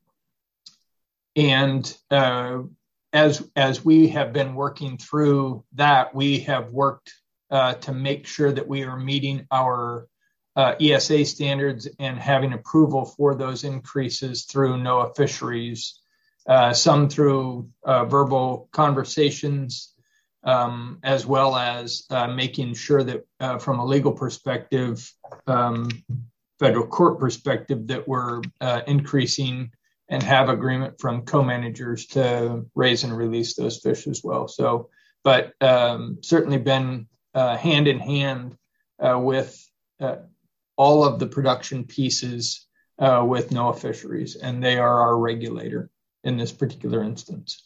and uh, as, as we have been working through that, we have worked uh, to make sure that we are meeting our uh, E S A standards and having approval for those increases through NOAA Fisheries, uh, some through uh, verbal conversations, um, as well as uh, making sure that uh, from a legal perspective, um, federal court perspective, that we're uh, increasing and have agreement from co-managers to raise and release those fish as well. So, but um, certainly been uh, hand in hand uh, with uh, all of the production pieces uh, with NOAA Fisheries, and they are our regulator in this particular instance.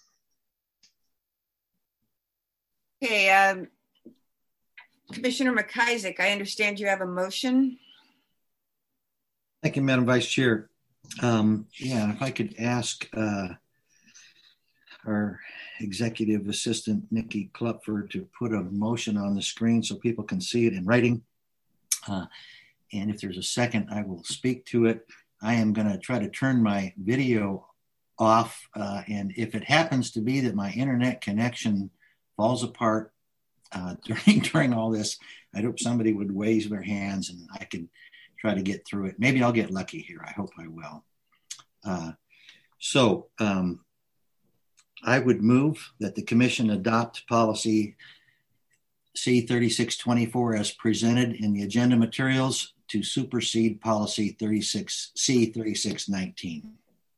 Okay, um, Commissioner McIsaac, I understand you have a motion. Thank you, Madam Vice Chair. Um, yeah, if I could ask uh, our Executive Assistant, Nikki Klupfer, to put a motion on the screen so people can see it in writing. Uh, and if there's a second, I will speak to it. I am going to try to turn my video off. Uh, and if it happens to be that my internet connection falls apart uh, during, during all this, I hope somebody would raise their hands and I could try to get through it. Maybe I'll get lucky here. I hope I will. Uh, so um, I would move that the Commission adopt policy C thirty-six twenty-four as presented in the agenda materials to supersede policy thirty-six C thirty-six nineteen.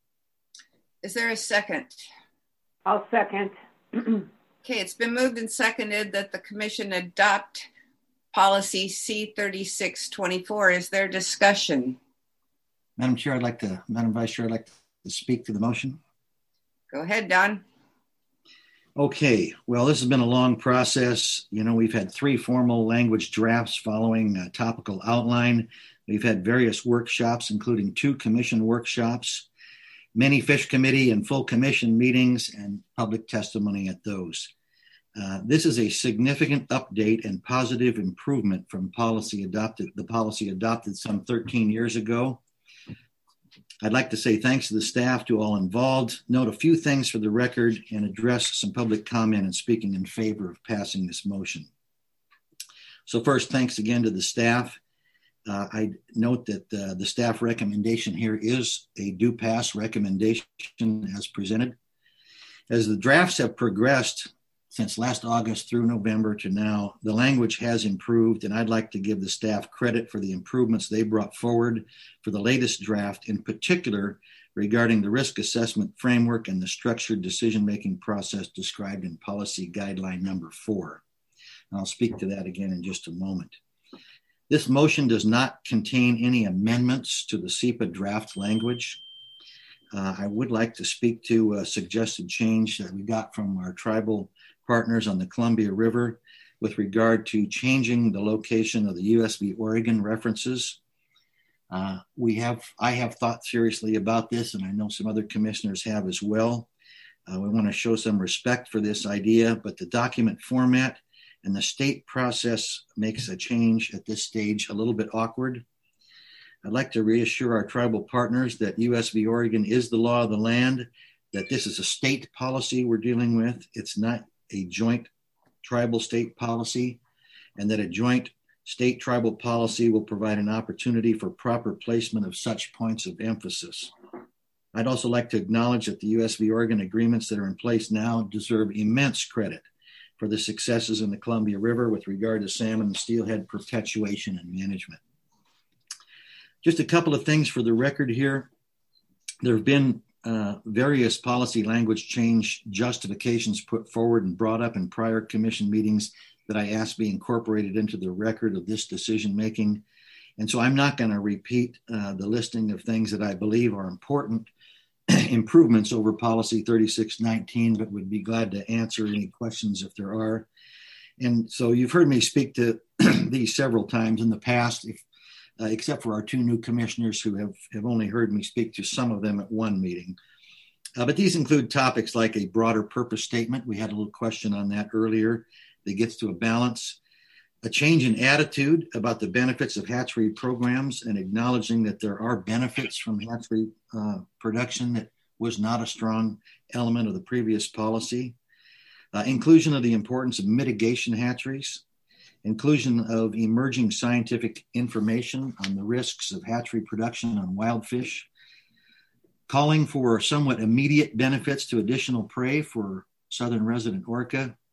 Is there a second? I'll second. Okay, it's been moved and seconded that the Commission adopt policy C thirty-six twenty-four. Is there discussion? Madam Chair, I'd like to, Madam Vice Chair, I'd like to speak to the motion. Go ahead, Don. Okay, well, this has been a long process. You know, we've had three formal language drafts following a topical outline. We've had various workshops, including two commission workshops, many fish committee and full commission meetings, and public testimony at those. Uh, this is a significant update and positive improvement from policy adopted, the policy adopted some thirteen years ago. I'd like to say thanks to the staff, to all involved, note a few things for the record, and address some public comment and speaking in favor of passing this motion. So first, thanks again to the staff. Uh, I note that uh, the staff recommendation here is a do pass recommendation as presented. As the drafts have progressed since last August through November to now, the language has improved, and I'd like to give the staff credit for the improvements they brought forward for the latest draft, in particular regarding the risk assessment framework and the structured decision-making process described in policy guideline number four. And I'll speak to that again in just a moment. This motion does not contain any amendments to the S E P A draft language. Uh, I would like to speak to a suggested change that we got from our tribal partners on the Columbia River with regard to changing the location of the U S V Oregon references. Uh, we have, I have thought seriously about this, and I know some other commissioners have as well. Uh, we want to show some respect for this idea, but the document format and the state process makes a change at this stage a little bit awkward. I'd like to reassure our tribal partners that U S V Oregon is the law of the land, that this is a state policy we're dealing with. It's not a joint tribal state policy, and that a joint state tribal policy will provide an opportunity for proper placement of such points of emphasis. I'd also like to acknowledge that the U S V Oregon agreements that are in place now deserve immense credit for the successes in the Columbia River with regard to salmon and steelhead perpetuation and management. Just a couple of things for the record here. There have been uh, various policy language change justifications put forward and brought up in prior commission meetings that I asked be incorporated into the record of this decision making. And so I'm not going to repeat uh, the listing of things that I believe are important improvements over policy thirty-six nineteen, but would be glad to answer any questions if there are. And so you've heard me speak to these several times in the past, if, uh, except for our two new commissioners who have, have only heard me speak to some of them at one meeting. Uh, but these include topics like a broader purpose statement. We had a little question on that earlier that gets to a balance. A change in attitude about the benefits of hatchery programs and acknowledging that there are benefits from hatchery uh, production that was not a strong element of the previous policy. Uh, inclusion of the importance of mitigation hatcheries. Inclusion of emerging scientific information on the risks of hatchery production on wild fish. Calling for somewhat immediate benefits to additional prey for southern resident orca.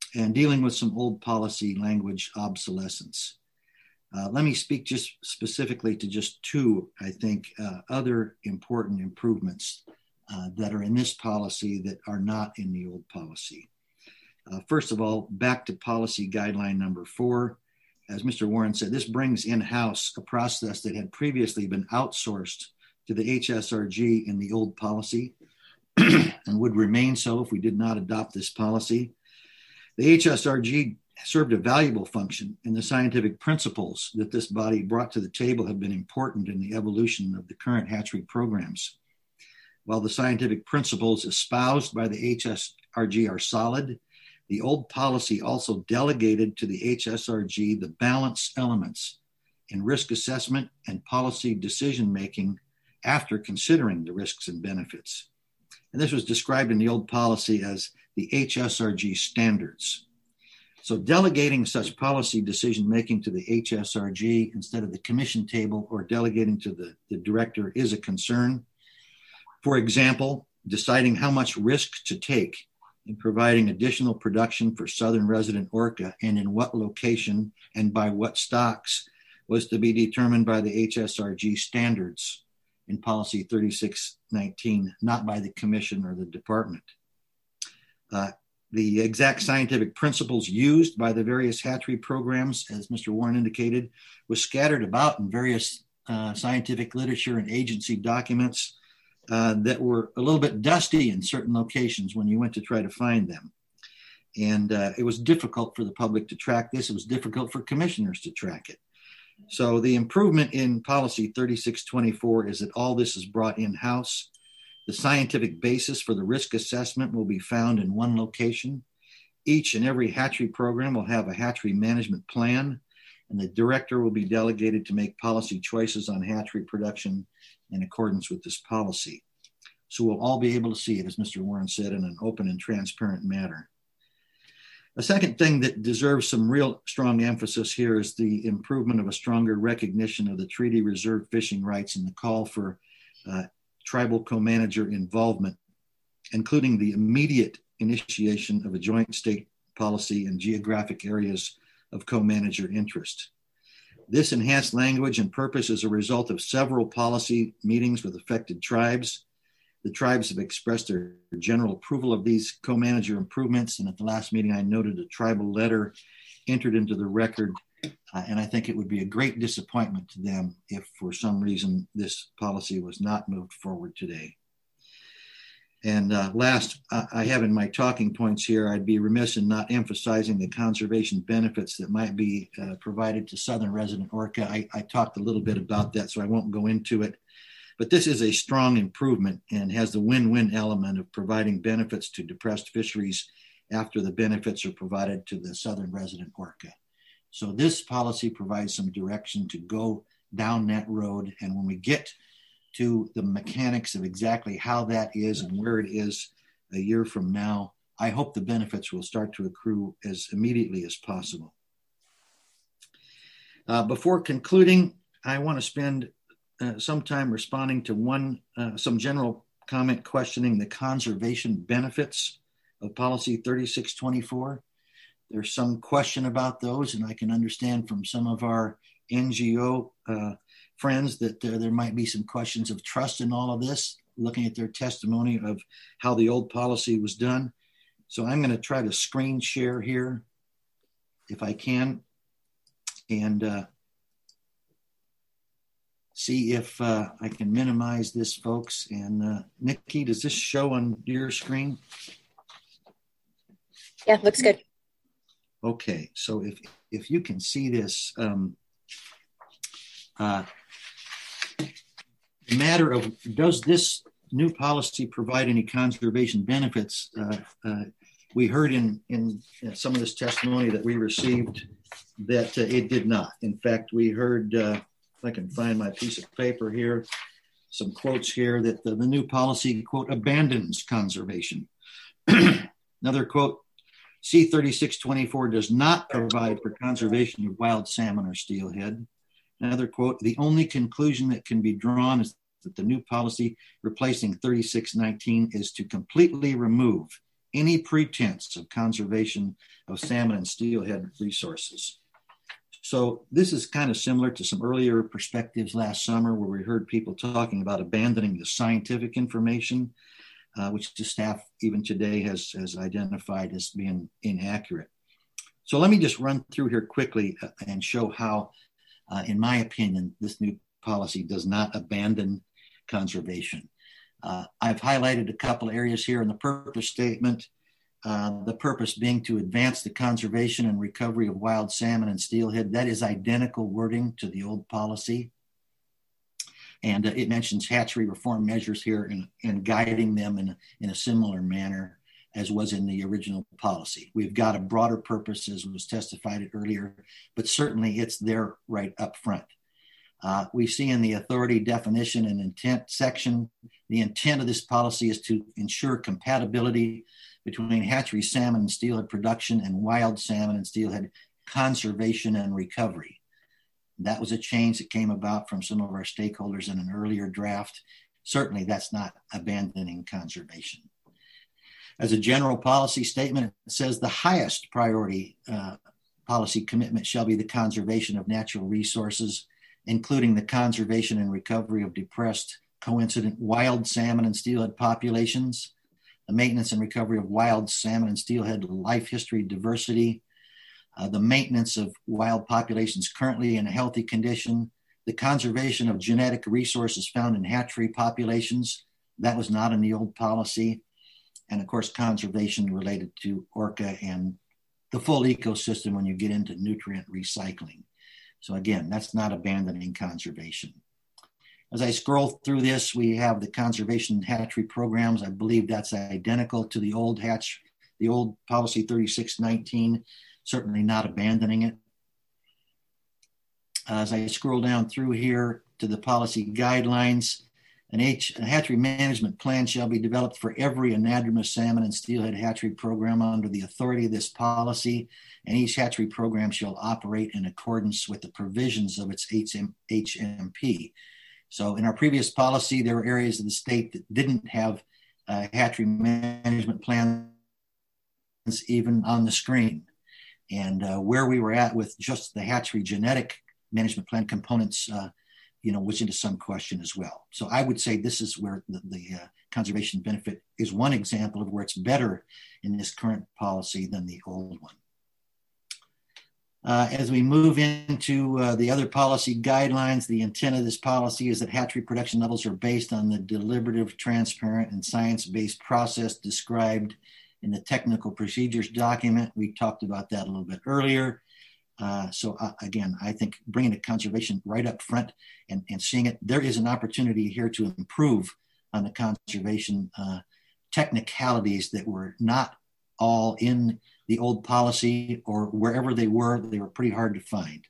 and dealing with some old policy language obsolescence. Uh, let me speak just specifically to just two, I think, uh, other important improvements uh, that are in this policy that are not in the old policy. Uh, first of all, back to policy guideline number four. As Mister Warren said, this brings in-house a process that had previously been outsourced to the H S R G in the old policy and would remain so if we did not adopt this policy. The H S R G served a valuable function, and the scientific principles that this body brought to the table have been important in the evolution of the current hatchery programs. While the scientific principles espoused by the H S R G are solid, the old policy also delegated to the H S R G the balance elements in risk assessment and policy decision-making after considering the risks and benefits. And this was described in the old policy as the H S R G standards. So delegating such policy decision-making to the H S R G instead of the commission table or delegating to the, the director is a concern. For example, deciding how much risk to take in providing additional production for southern resident orca and in what location and by what stocks was to be determined by the H S R G standards in policy thirty-six nineteen, not by the commission or the department. Uh, the exact scientific principles used by the various hatchery programs, as Mister Warren indicated, was scattered about in various uh, scientific literature and agency documents uh, that were a little bit dusty in certain locations when you went to try to find them. And uh, it was difficult for the public to track this. It was difficult for commissioners to track it. So the improvement in policy thirty-six twenty-four is that all this is brought in-house. The scientific basis for the risk assessment will be found in one location. Each and every hatchery program will have a hatchery management plan, and the director will be delegated to make policy choices on hatchery production in accordance with this policy. So we'll all be able to see it, as Mister Warren said, in an open and transparent manner. A second thing that deserves some real strong emphasis here is the improvement of a stronger recognition of the treaty reserve fishing rights and the call for uh, tribal co-manager involvement, including the immediate initiation of a joint state policy in geographic areas of co-manager interest. This enhanced language and purpose is a result of several policy meetings with affected tribes. The tribes have expressed their general approval of these co-manager improvements, and at the last meeting I noted a tribal letter entered into the record, uh, and I think it would be a great disappointment to them if for some reason this policy was not moved forward today. And uh, last, uh, I have in my talking points here, I'd be remiss in not emphasizing the conservation benefits that might be uh, provided to southern resident orca. I, I talked a little bit about that, so I won't go into it. But this is a strong improvement and has the win-win element of providing benefits to depressed fisheries after the benefits are provided to the southern resident orca. So this policy provides some direction to go down that road. And when we get to the mechanics of exactly how that is and where it is a year from now, I hope the benefits will start to accrue as immediately as possible. Uh, before concluding, I want to spend uh, some time responding to one, uh, some general comment questioning the conservation benefits of policy thirty-six twenty-four. There's some question about those, and I can understand from some of our N G O uh, friends that uh, there might be some questions of trust in all of this, looking at their testimony of how the old policy was done. So I'm going to try to screen share here, if I can, and uh, see if uh, I can minimize this, folks. And uh, Nikki, does this show on your screen? Yeah, looks good. Okay, so if if you can see this, um, uh, the matter of does this new policy provide any conservation benefits? Uh, uh, we heard in, in some of this testimony that we received that uh, it did not. In fact, we heard, uh, if I can find my piece of paper here, some quotes here that the, the new policy, quote, abandons conservation. Another quote, C thirty-six twenty-four does not provide for conservation of wild salmon or steelhead. Another quote, the only conclusion that can be drawn is that the new policy replacing thirty-six nineteen is to completely remove any pretense of conservation of salmon and steelhead resources. So this is kind of similar to some earlier perspectives last summer where we heard people talking about abandoning the scientific information, uh, which the staff even today has, has identified as being inaccurate. So let me just run through here quickly and show how, uh, in my opinion, this new policy does not abandon conservation. Uh, I've highlighted a couple areas here in the purpose statement, uh, the purpose being to advance the conservation and recovery of wild salmon and steelhead. That is identical wording to the old policy. And uh, it mentions hatchery reform measures here and, and guiding them in, in a similar manner as was in the original policy. We've got a broader purpose, as was testified earlier, but certainly it's there right up front. Uh, we see in the authority definition and intent section, the intent of this policy is to ensure compatibility between hatchery salmon and steelhead production and wild salmon and steelhead conservation and recovery. That was a change that came about from some of our stakeholders in an earlier draft. Certainly that's not abandoning conservation. As a general policy statement, it says the highest priority uh, policy commitment shall be the conservation of natural resources, including the conservation and recovery of depressed coincident wild salmon and steelhead populations, the maintenance and recovery of wild salmon and steelhead life history diversity, uh, the maintenance of wild populations currently in a healthy condition, the conservation of genetic resources found in hatchery populations. That was not in the old policy. And of course, conservation related to orca and the full ecosystem when you get into nutrient recycling. So again, that's not abandoning conservation. As I scroll through this, we have the conservation hatchery programs. I believe that's identical to the old hatch, the old policy thirty-six nineteen, certainly not abandoning it. As I scroll down through here to the policy guidelines, an H, a hatchery management plan shall be developed for every anadromous salmon and steelhead hatchery program under the authority of this policy, and each hatchery program shall operate in accordance with the provisions of its H M P. So in our previous policy, there were areas of the state that didn't have uh, hatchery management plans even on the screen. And uh, where we were at with just the hatchery genetic management plan components, uh, you know, was into some question as well. So I would say this is where the, the uh, conservation benefit is one example of where it's better in this current policy than the old one. Uh, as we move into uh, the other policy guidelines, the intent of this policy is that hatchery production levels are based on the deliberative, transparent, and science-based process described in the technical procedures document. We talked about that a little bit earlier. Uh, so uh, again, I think bringing the conservation right up front and, and seeing it, there is an opportunity here to improve on the conservation uh, technicalities that were not all in the old policy, or wherever they were, they were pretty hard to find.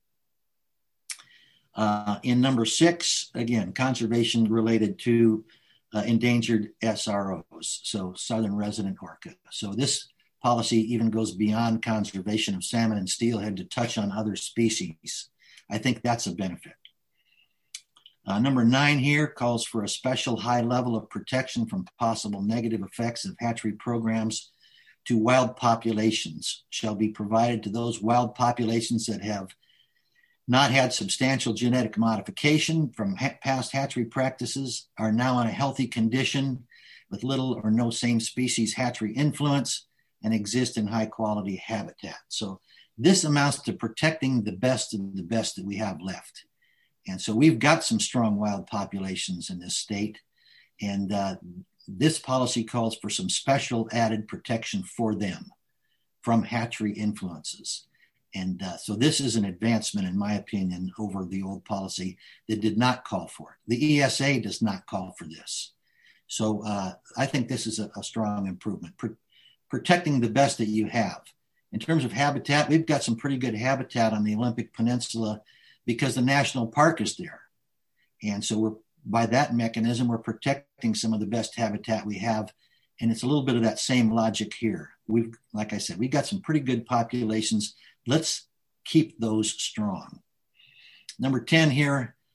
Uh, in number six, again, conservation related to uh, endangered S R Os, so southern resident orca. So this policy even goes beyond conservation of salmon and steelhead to touch on other species. I think that's a benefit. Uh, number nine here calls for a special high level of protection from possible negative effects of hatchery programs to wild populations shall be provided to those wild populations that have not had substantial genetic modification from ha- past hatchery practices, are now in a healthy condition with little or no same species hatchery influence, and exist in high quality habitat. So this amounts to protecting the best of the best that we have left. And so we've got some strong wild populations in this state. And uh, this policy calls for some special added protection for them from hatchery influences. And uh, so this is an advancement, in my opinion, over the old policy that did not call for it. The E S A does not call for this. So uh, I think this is a, a strong improvement. Pro- protecting the best that you have. In terms of habitat, we've got some pretty good habitat on the Olympic Peninsula because the national park is there. And so we're, by that mechanism, we're protecting some of the best habitat we have. And it's a little bit of that same logic here. We've, like I said, we've got some pretty good populations. Let's keep those strong. Number ten here,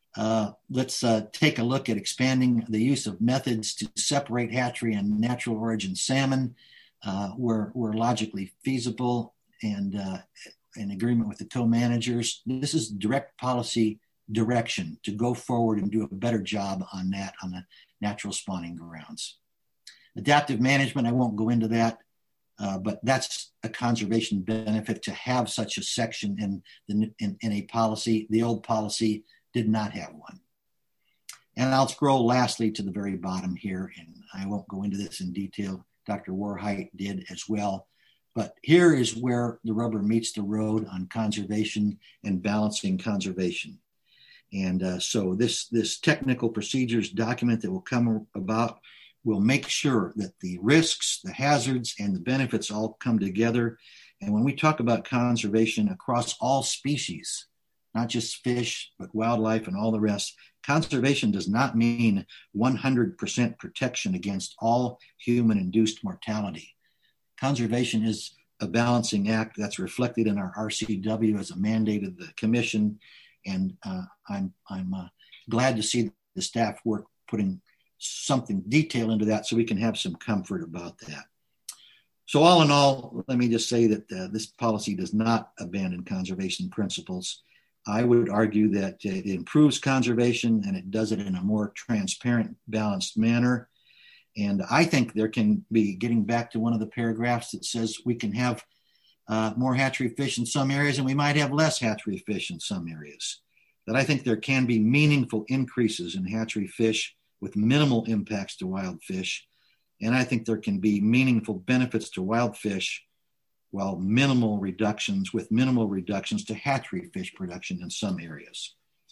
Uh, let's uh, take a look at expanding the use of methods to separate hatchery and natural origin salmon uh, where, where logically feasible and uh, in agreement with the co-managers. This is direct policy direction to go forward and do a better job on that on the natural spawning grounds. Adaptive management, I won't go into that, uh, but that's a conservation benefit to have such a section in, the, in, in a policy. The old policy did not have one. And I'll scroll lastly to the very bottom here, and I won't go into this in detail. Doctor Warheit did as well. But here is where the rubber meets the road on conservation and balancing conservation. And uh, so this, this technical procedures document that will come about will make sure that the risks, the hazards, and the benefits all come together. And when we talk about conservation across all species, not just fish, but wildlife and all the rest, conservation does not mean one hundred percent protection against all human-induced mortality. Conservation is a balancing act that's reflected in our R C W as a mandate of the commission. And uh, I'm, I'm uh, glad to see the staff work putting something detail into that so we can have some comfort about that. So all in all, let me just say that uh, this policy does not abandon conservation principles. I would argue that it improves conservation and it does it in a more transparent, balanced manner. And I think there can be, getting back to one of the paragraphs that says we can have uh, more hatchery fish in some areas and we might have less hatchery fish in some areas. That I think there can be meaningful increases in hatchery fish with minimal impacts to wild fish. And I think there can be meaningful benefits to wild fish while minimal reductions with minimal reductions to hatchery fish production in some areas.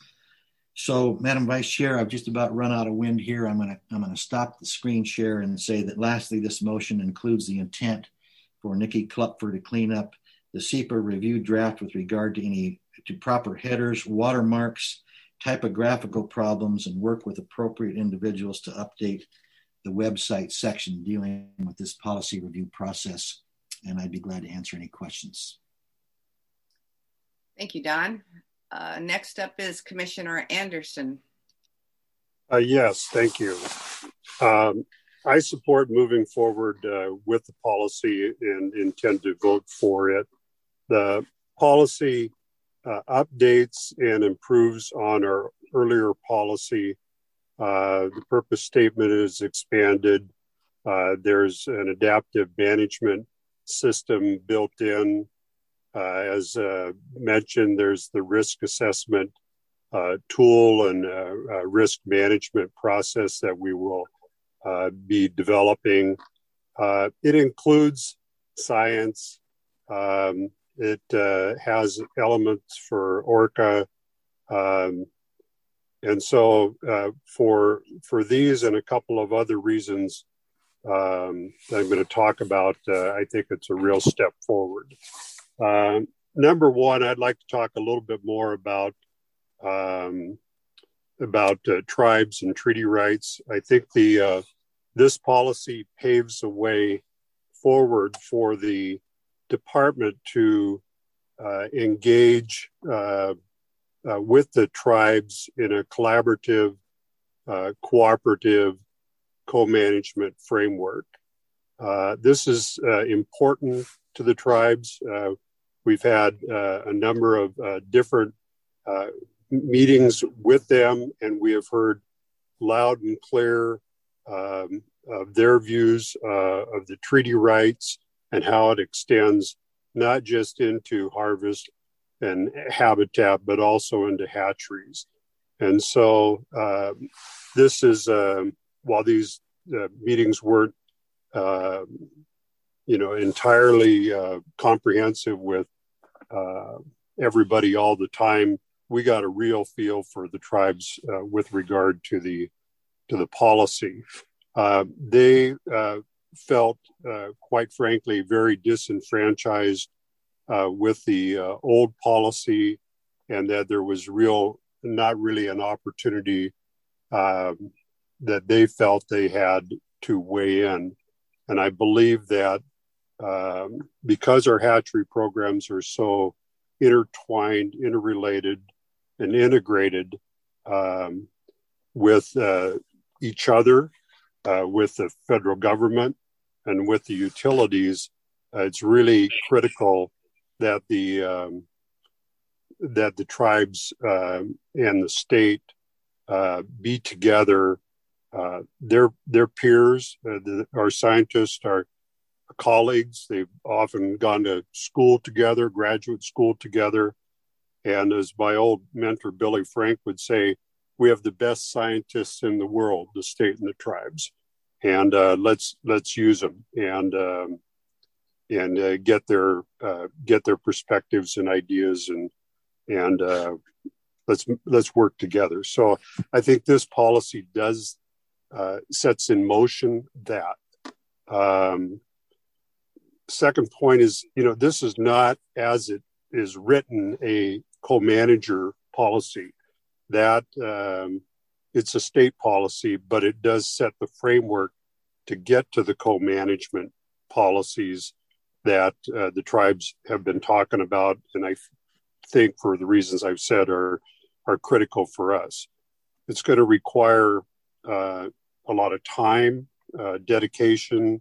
So, Madam Vice Chair, I've just about run out of wind here. I'm gonna, I'm gonna stop the screen share and say that lastly, this motion includes the intent for Nikki Klupfer to clean up the S E P A review draft with regard to any to proper headers, watermarks, typographical problems, and work with appropriate individuals to update the website section dealing with this policy review process. And I'd be glad to answer any questions. Thank you, Don. Uh, next up is Commissioner Anderson. Uh, yes, thank you. Um, I support moving forward uh, with the policy and intend to vote for it. The policy uh, updates and improves on our earlier policy. Uh, the purpose statement is expanded. Uh, there's an adaptive management system built in. Uh, as uh, mentioned, there's the risk assessment uh, tool and uh, uh, risk management process that we will uh, be developing. Uh, it includes science. Um, it uh, has elements for ORCA. Um, and so uh, for, for these and a couple of other reasons um, that I'm going to talk about, uh, I think it's a real step forward. Um, number one, I'd like to talk a little bit more about um, about uh, tribes and treaty rights. I think the uh, this policy paves a way forward for the department to uh, engage uh, uh, with the tribes in a collaborative, uh, cooperative, co-management framework. Uh, this is uh, important to the tribes. Uh, we've had uh, a number of uh, different uh, meetings with them, and we have heard loud and clear um, of their views uh, of the treaty rights and how it extends not just into harvest and habitat, but also into hatcheries. And so uh, this is, um, while these uh, meetings weren't uh, you know, entirely uh, comprehensive with uh, everybody all the time, we got a real feel for the tribes uh, with regard to the to the policy. Uh, they uh, felt, uh, quite frankly, very disenfranchised uh, with the uh, old policy, and that there was real, not really an opportunity um, that they felt they had to weigh in. And I believe that um, because our hatchery programs are so intertwined, interrelated, and integrated, um, with uh, each other, uh, with the federal government, and with the utilities. Uh, it's really critical that the um, that the tribes uh, and the state uh, be together. Uh, their their peers, uh, the, our scientists, our colleagues, they've often gone to school together, graduate school together. And as my old mentor, Billy Frank, would say, we have the best scientists in the world, the state and the tribes. And uh, let's let's use them and um, and uh, get their uh, get their perspectives and ideas, and and uh, let's let's work together. So I think this policy does uh, sets in motion that. Um, second point is, you know, this is not, as it is written, a co-manager policy. That um, it's a state policy, but it does set the framework to get to the co-management policies that uh, the tribes have been talking about, and I think, for the reasons I've said, are are critical for us. It's going to require uh, a lot of time, uh, dedication,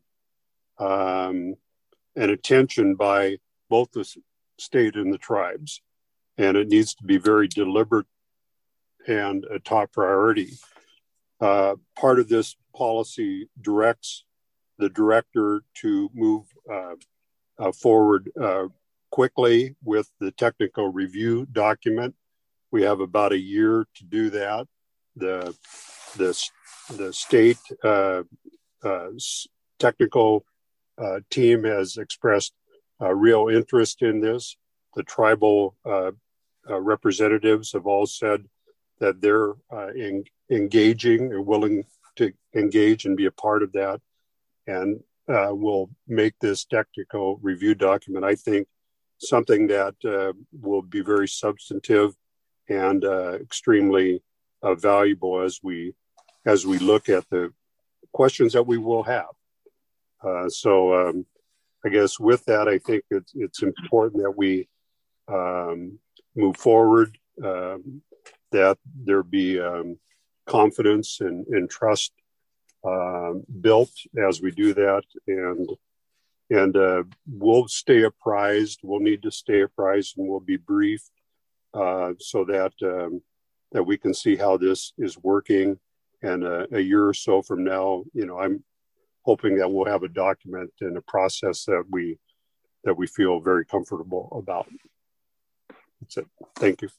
um, and attention by both the state and the tribes, and it needs to be very deliberate and a top priority. Uh, part of this policy directs the director to move uh, uh, forward uh, quickly with the technical review document. We have about a year to do that. The the, the state uh, uh, technical uh, team has expressed uh, real interest in this. The tribal uh, uh, representatives have all said that they're uh, in, engaging and willing to engage and be a part of that, and uh, will make this technical review document, I think, something that uh, will be very substantive and uh, extremely uh, valuable as we as we look at the questions that we will have. Uh, so um, I guess with that, I think it's, it's important that we um, move forward, um, that there be um, confidence and, and trust um, built as we do that. And and uh, we'll stay apprised. We'll need to stay apprised, and we'll be briefed uh, so that um, that we can see how this is working. And uh, a year or so from now, you know, I'm hoping that we'll have a document and a process that we that we feel very comfortable about. That's it. Thank you.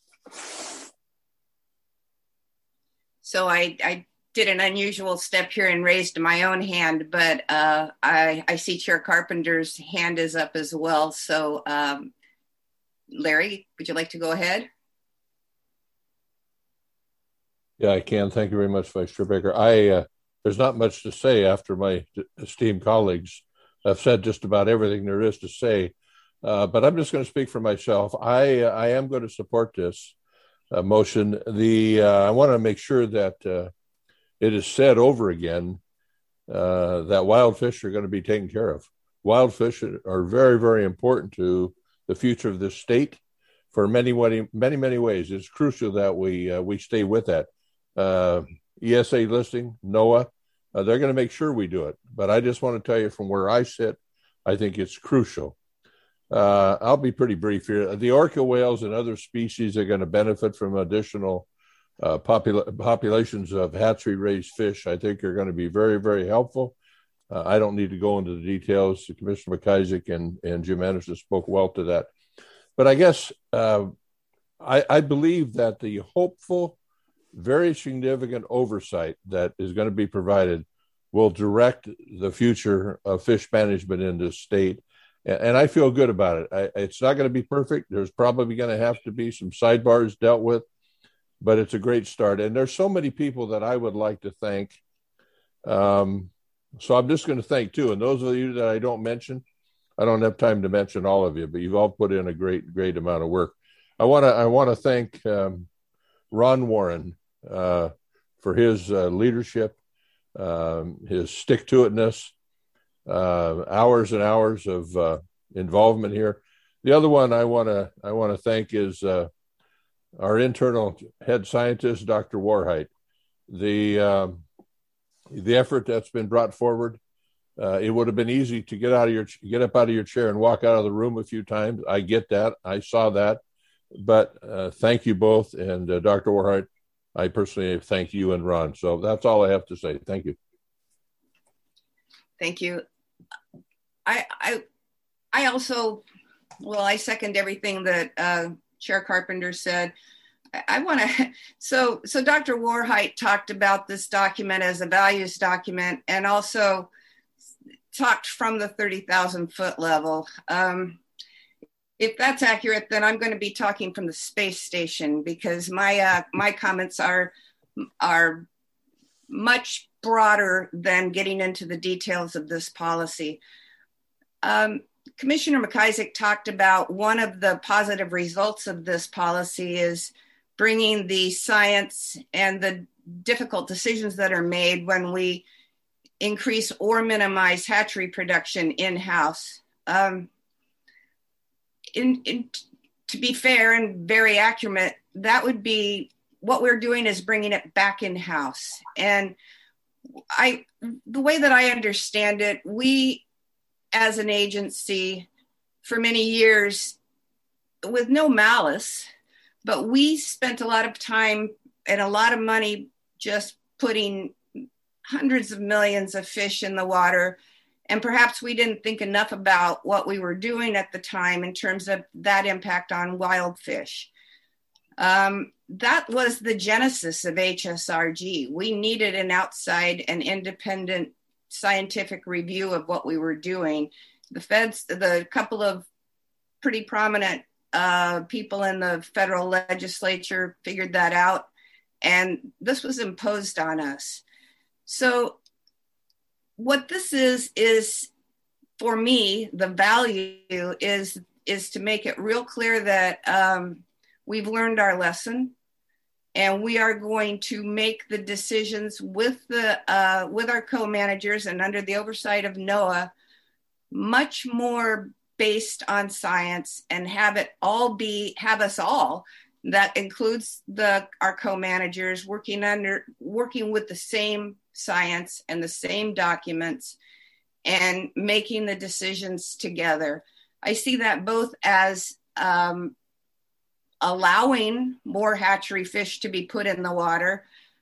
So I, I did an unusual step here and raised my own hand, but uh, I, I see Chair Carpenter's hand is up as well. So um, Larry, would you like to go ahead? Yeah, I can. Thank you very much, Vice Chair Baker. I uh, there's not much to say after my esteemed colleagues have said just about everything there is to say, uh, but I'm just going to speak for myself. I uh, I am going to support this uh, motion. The uh, I want to make sure that uh, it is said over again uh, that wild fish are going to be taken care of. Wild fish are very, very important to the future of this state for many, many, many, many ways. It's crucial that we uh, we stay with that. Uh, E S A listing, NOAA, uh, they're going to make sure we do it. But I just want to tell you from where I sit, I think it's crucial. Uh, I'll be pretty brief here. The orca whales and other species are going to benefit from additional uh, popula- populations of hatchery-raised fish. I think are going to be very, very helpful. Uh, I don't need to go into the details. Commissioner McIsaac and, and Jim Anderson spoke well to that. But I guess uh, I, I believe that the hopeful, very significant oversight that is going to be provided will direct the future of fish management in this state. And, and I feel good about it. I, it's not going to be perfect. There's probably going to have to be some sidebars dealt with, but it's a great start. And there's so many people that I would like to thank. Um, so I'm just going to thank two. And those of you that I don't mention, I don't have time to mention all of you, but you've all put in a great, great amount of work. I want to, I want to thank um, Ron Warren uh, for his uh, leadership, um, his stick-to-itness, uh, hours and hours of uh, involvement here. The other one I want to, I want to thank is uh, our internal head scientist, Doctor Warheit. The um, the effort that's been brought forward, uh, it would have been easy to get out of your get up out of your chair and walk out of the room a few times. I get that. I saw that. But uh, thank you both. And uh, Doctor Warheit, I personally thank you and Ron. So that's all I have to say. Thank you. Thank you. I I I also, well, I second everything that uh, Chair Carpenter said. I, I want to, so so Doctor Warheit talked about this document as a values document and also talked from the thirty thousand foot level. Um, If that's accurate, then I'm going to be talking from the space station because my uh, my comments are are much broader than getting into the details of this policy. Um, Commissioner McIsaac talked about one of the positive results of this policy is bringing the science and the difficult decisions that are made when we increase or minimize hatchery production in-house. Um, In, in, to be fair and very accurate, that would be what we're doing is bringing it back in-house. And I, the way that I understand it, we as an agency for many years, with no malice, but we spent a lot of time and a lot of money just putting hundreds of millions of fish in the water. And perhaps we didn't think enough about what we were doing at the time in terms of that impact on wild fish. Um, that was the genesis of H S R G. We needed an outside and independent scientific review of what we were doing. The feds, the couple of pretty prominent uh, people in the federal legislature figured that out, and this was imposed on us. So what this is, is for me, the value is, is to make it real clear that um, we've learned our lesson and we are going to make the decisions with the uh, with our co-managers and under the oversight of NOAA much more based on science and have it all be, have us all, that includes the our co-managers working under, working with the same science and the same documents and making the decisions together. I see that both as um, allowing more hatchery fish to be put in the water,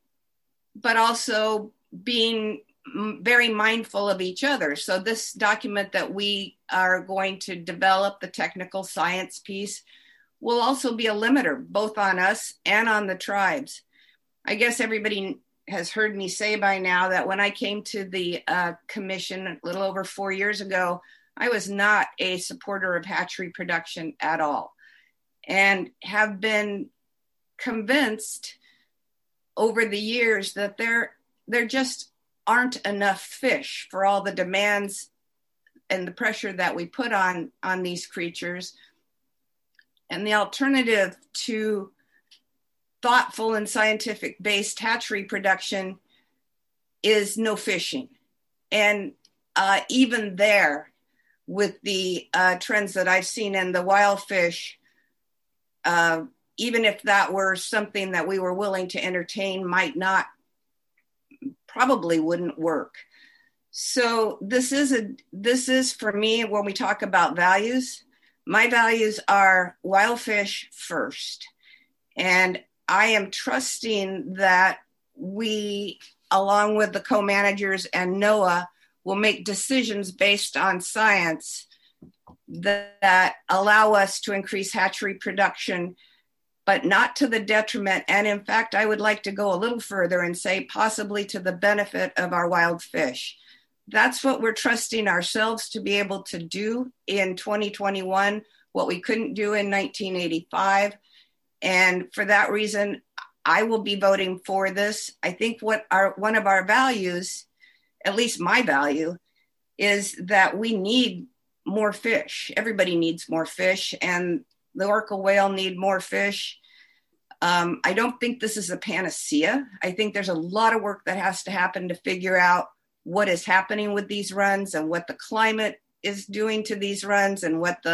but also being very mindful of each other. So this document that we are going to develop, the technical science piece, will also be a limiter, both on us and on the tribes. I guess everybody has heard me say by now that when I came to the uh, commission a little over four years ago, I was not a supporter of hatchery production at all, and have been convinced over the years that there, there just aren't enough fish for all the demands and the pressure that we put on, on these creatures. And the alternative to thoughtful and scientific based hatchery production is no fishing. And uh, even there, with the uh, trends that I've seen in the wild fish, uh, even if that were something that we were willing to entertain, might not, probably wouldn't work. So this is a, this is for me, when we talk about values, my values are wild fish first. And I am trusting that we, along with the co-managers and NOAA, will make decisions based on science that, that allow us to increase hatchery production, but not to the detriment. And in fact, I would like to go a little further and say possibly to the benefit of our wild fish. That's what we're trusting ourselves to be able to do in twenty twenty-one, what we couldn't do in nineteen eighty-five. And for that reason, I will be voting for this. I think what our, one of our values, at least my value, is that we need more fish. Everybody needs more fish, and the orca whale need more fish. Um, I don't think this is a panacea. I think there's a lot of work that has to happen to figure out what is happening with these runs and what the climate is doing to these runs and what the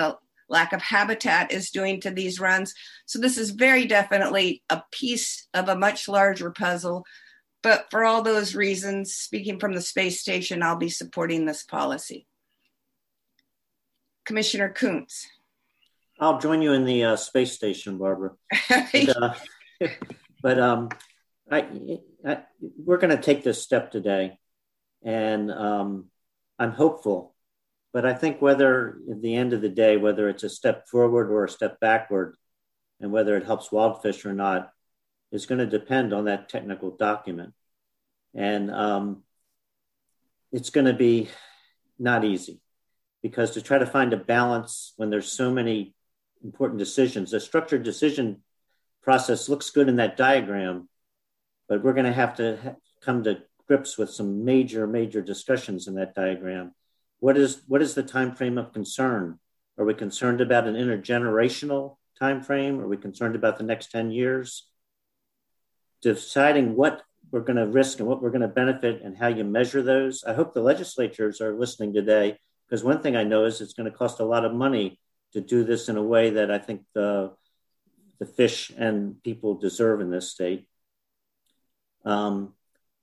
lack of habitat is doing to these runs. So this is very definitely a piece of a much larger puzzle. But for all those reasons, speaking from the space station, I'll be supporting this policy. Commissioner Koontz. I'll join you in the uh, space station, Barbara. but uh, but um, I, I, we're going to take this step today, and um, I'm hopeful. But I think whether at the end of the day, whether it's a step forward or a step backward, and whether it helps wildfish or not, is going to depend on that technical document. And um, it's going to be not easy, because to try to find a balance when there's so many important decisions, a structured decision process looks good in that diagram, but we're going to have to ha- come to grips with some major, major discussions in that diagram. What is what is the time frame of concern? Are we concerned about an intergenerational time frame? Are we concerned about the next ten years? Deciding what we're going to risk and what we're going to benefit and how you measure those. I hope the legislatures are listening today, because one thing I know is it's going to cost a lot of money to do this in a way that I think the, the fish and people deserve in this state. Um,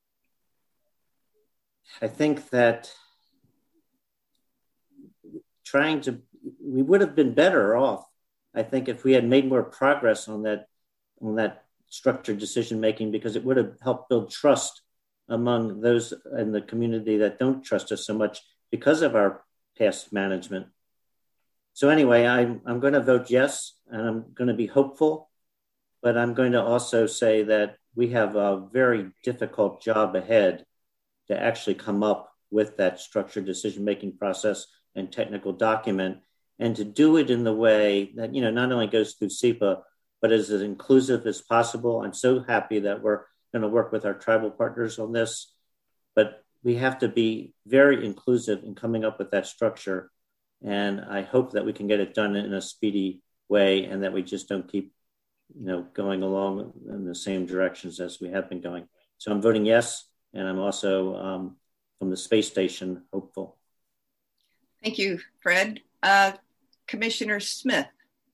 I think that trying to, we would have been better off, I think, if we had made more progress on that, on that structured decision making, because it would have helped build trust among those in the community that don't trust us so much because of our past management. So anyway, I'm, I'm going to vote yes, and I'm going to be hopeful, but I'm going to also say that we have a very difficult job ahead to actually come up with that structured decision-making process and technical document, and to do it in the way that, you know, not only goes through SEPA, but is as inclusive as possible. I'm so happy that we're going to work with our tribal partners on this, but we have to be very inclusive in coming up with that structure. And I hope that we can get it done in a speedy way, and that we just don't keep, you know, going along in the same directions as we have been going. So I'm voting yes, and I'm also um, from the space station hopeful. Thank you, Fred. Uh, Commissioner Smith.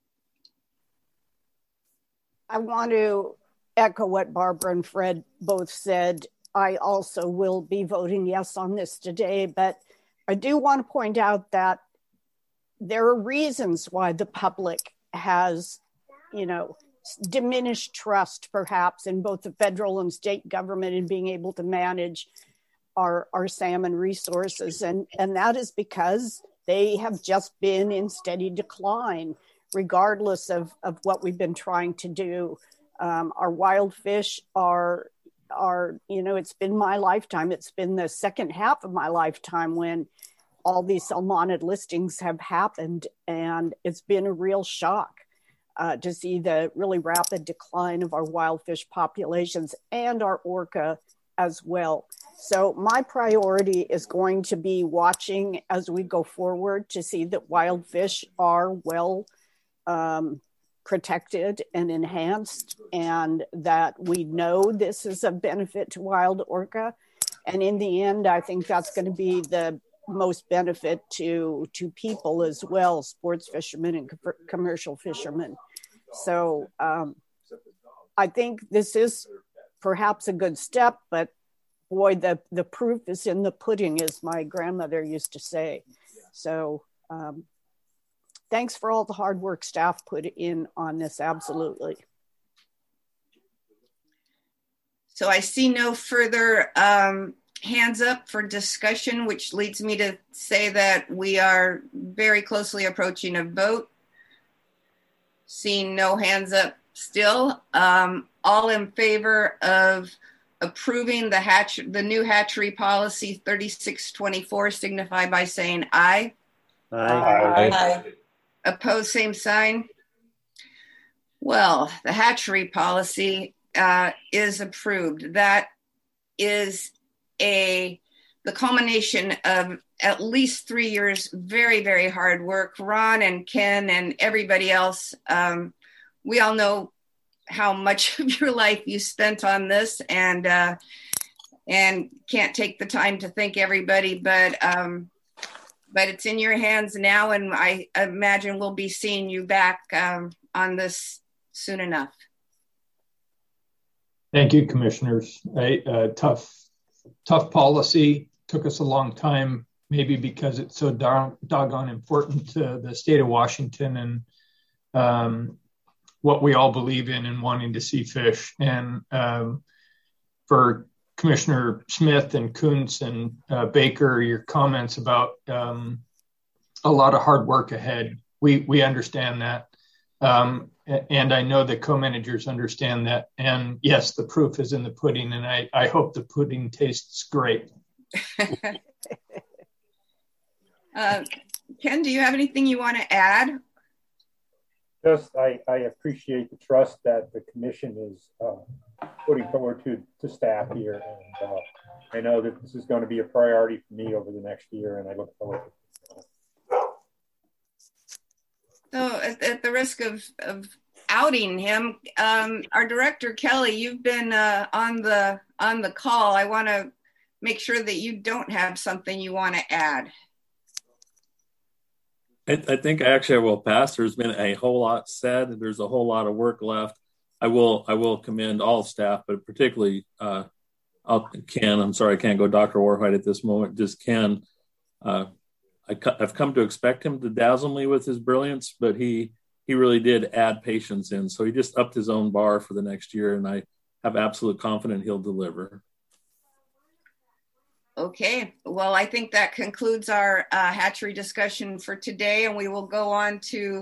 I want to echo what Barbara and Fred both said. I also will be voting yes on this today, but I do want to point out that there are reasons why the public has, you know, diminished trust perhaps in both the federal and state government in being able to manage our, our salmon resources. And, and that is because they have just been in steady decline, regardless of, of what we've been trying to do. Um, our wild fish are, are, you know, it's been my lifetime. It's been the second half of my lifetime when all these salmonid listings have happened. And it's been a real shock uh, to see the really rapid decline of our wild fish populations and our orca as well. So my priority is going to be watching as we go forward to see that wild fish are well um, protected and enhanced, and that we know this is a benefit to wild orca. And in the end, I think that's going to be the most benefit to, to people as well, sports fishermen and co- commercial fishermen. So um, I think this is perhaps a good step, but boy, the, the proof is in the pudding, as my grandmother used to say. So um, thanks for all the hard work staff put in on this, absolutely. So I see no further um, hands up for discussion, which leads me to say that we are very closely approaching a vote. Seeing no hands up still, um, all in favor of approving the hatch, the new hatchery policy thirty-six twenty-four, signify by saying aye. Aye. Aye. Aye. Opposed, same sign. Well, the hatchery policy uh, is approved. That is a the culmination of at least three years very, very hard work. Ron and Ken and everybody else, um, we all know how much of your life you spent on this, and uh, and can't take the time to thank everybody, but um, but it's in your hands now, and I imagine we'll be seeing you back um, on this soon enough. Thank you, commissioners. A uh, tough, tough policy. Took us a long time, maybe because it's so darn, doggone important to the state of Washington and um, what we all believe in and wanting to see fish. And um, for Commissioner Smith and Kuntz and uh, Baker, your comments about um, a lot of hard work ahead. We we understand that. Um, and I know the co-managers understand that. And yes, the proof is in the pudding, and I, I hope the pudding tastes great. uh, Ken, do you have anything you want to add? Just, I, I appreciate the trust that the commission is uh, putting forward to, to staff here. And uh, I know that this is going to be a priority for me over the next year, and I look forward to it. So at, at the risk of, of outing him, um, our director, Kelly, you've been uh, on the on the call. I want to make sure that you don't have something you want to add. I, I think actually I will pass. There's been a whole lot said. There's a whole lot of work left. I will I will commend all staff, but particularly uh, I'll, Ken. I'm sorry I can't go Doctor Warhite at this moment. Just Ken. Uh, I, I've come to expect him to dazzle me with his brilliance, but he he really did add patience in. So he just upped his own bar for the next year, and I have absolute confidence he'll deliver. Okay, well, I think that concludes our uh, hatchery discussion for today, and we will go on to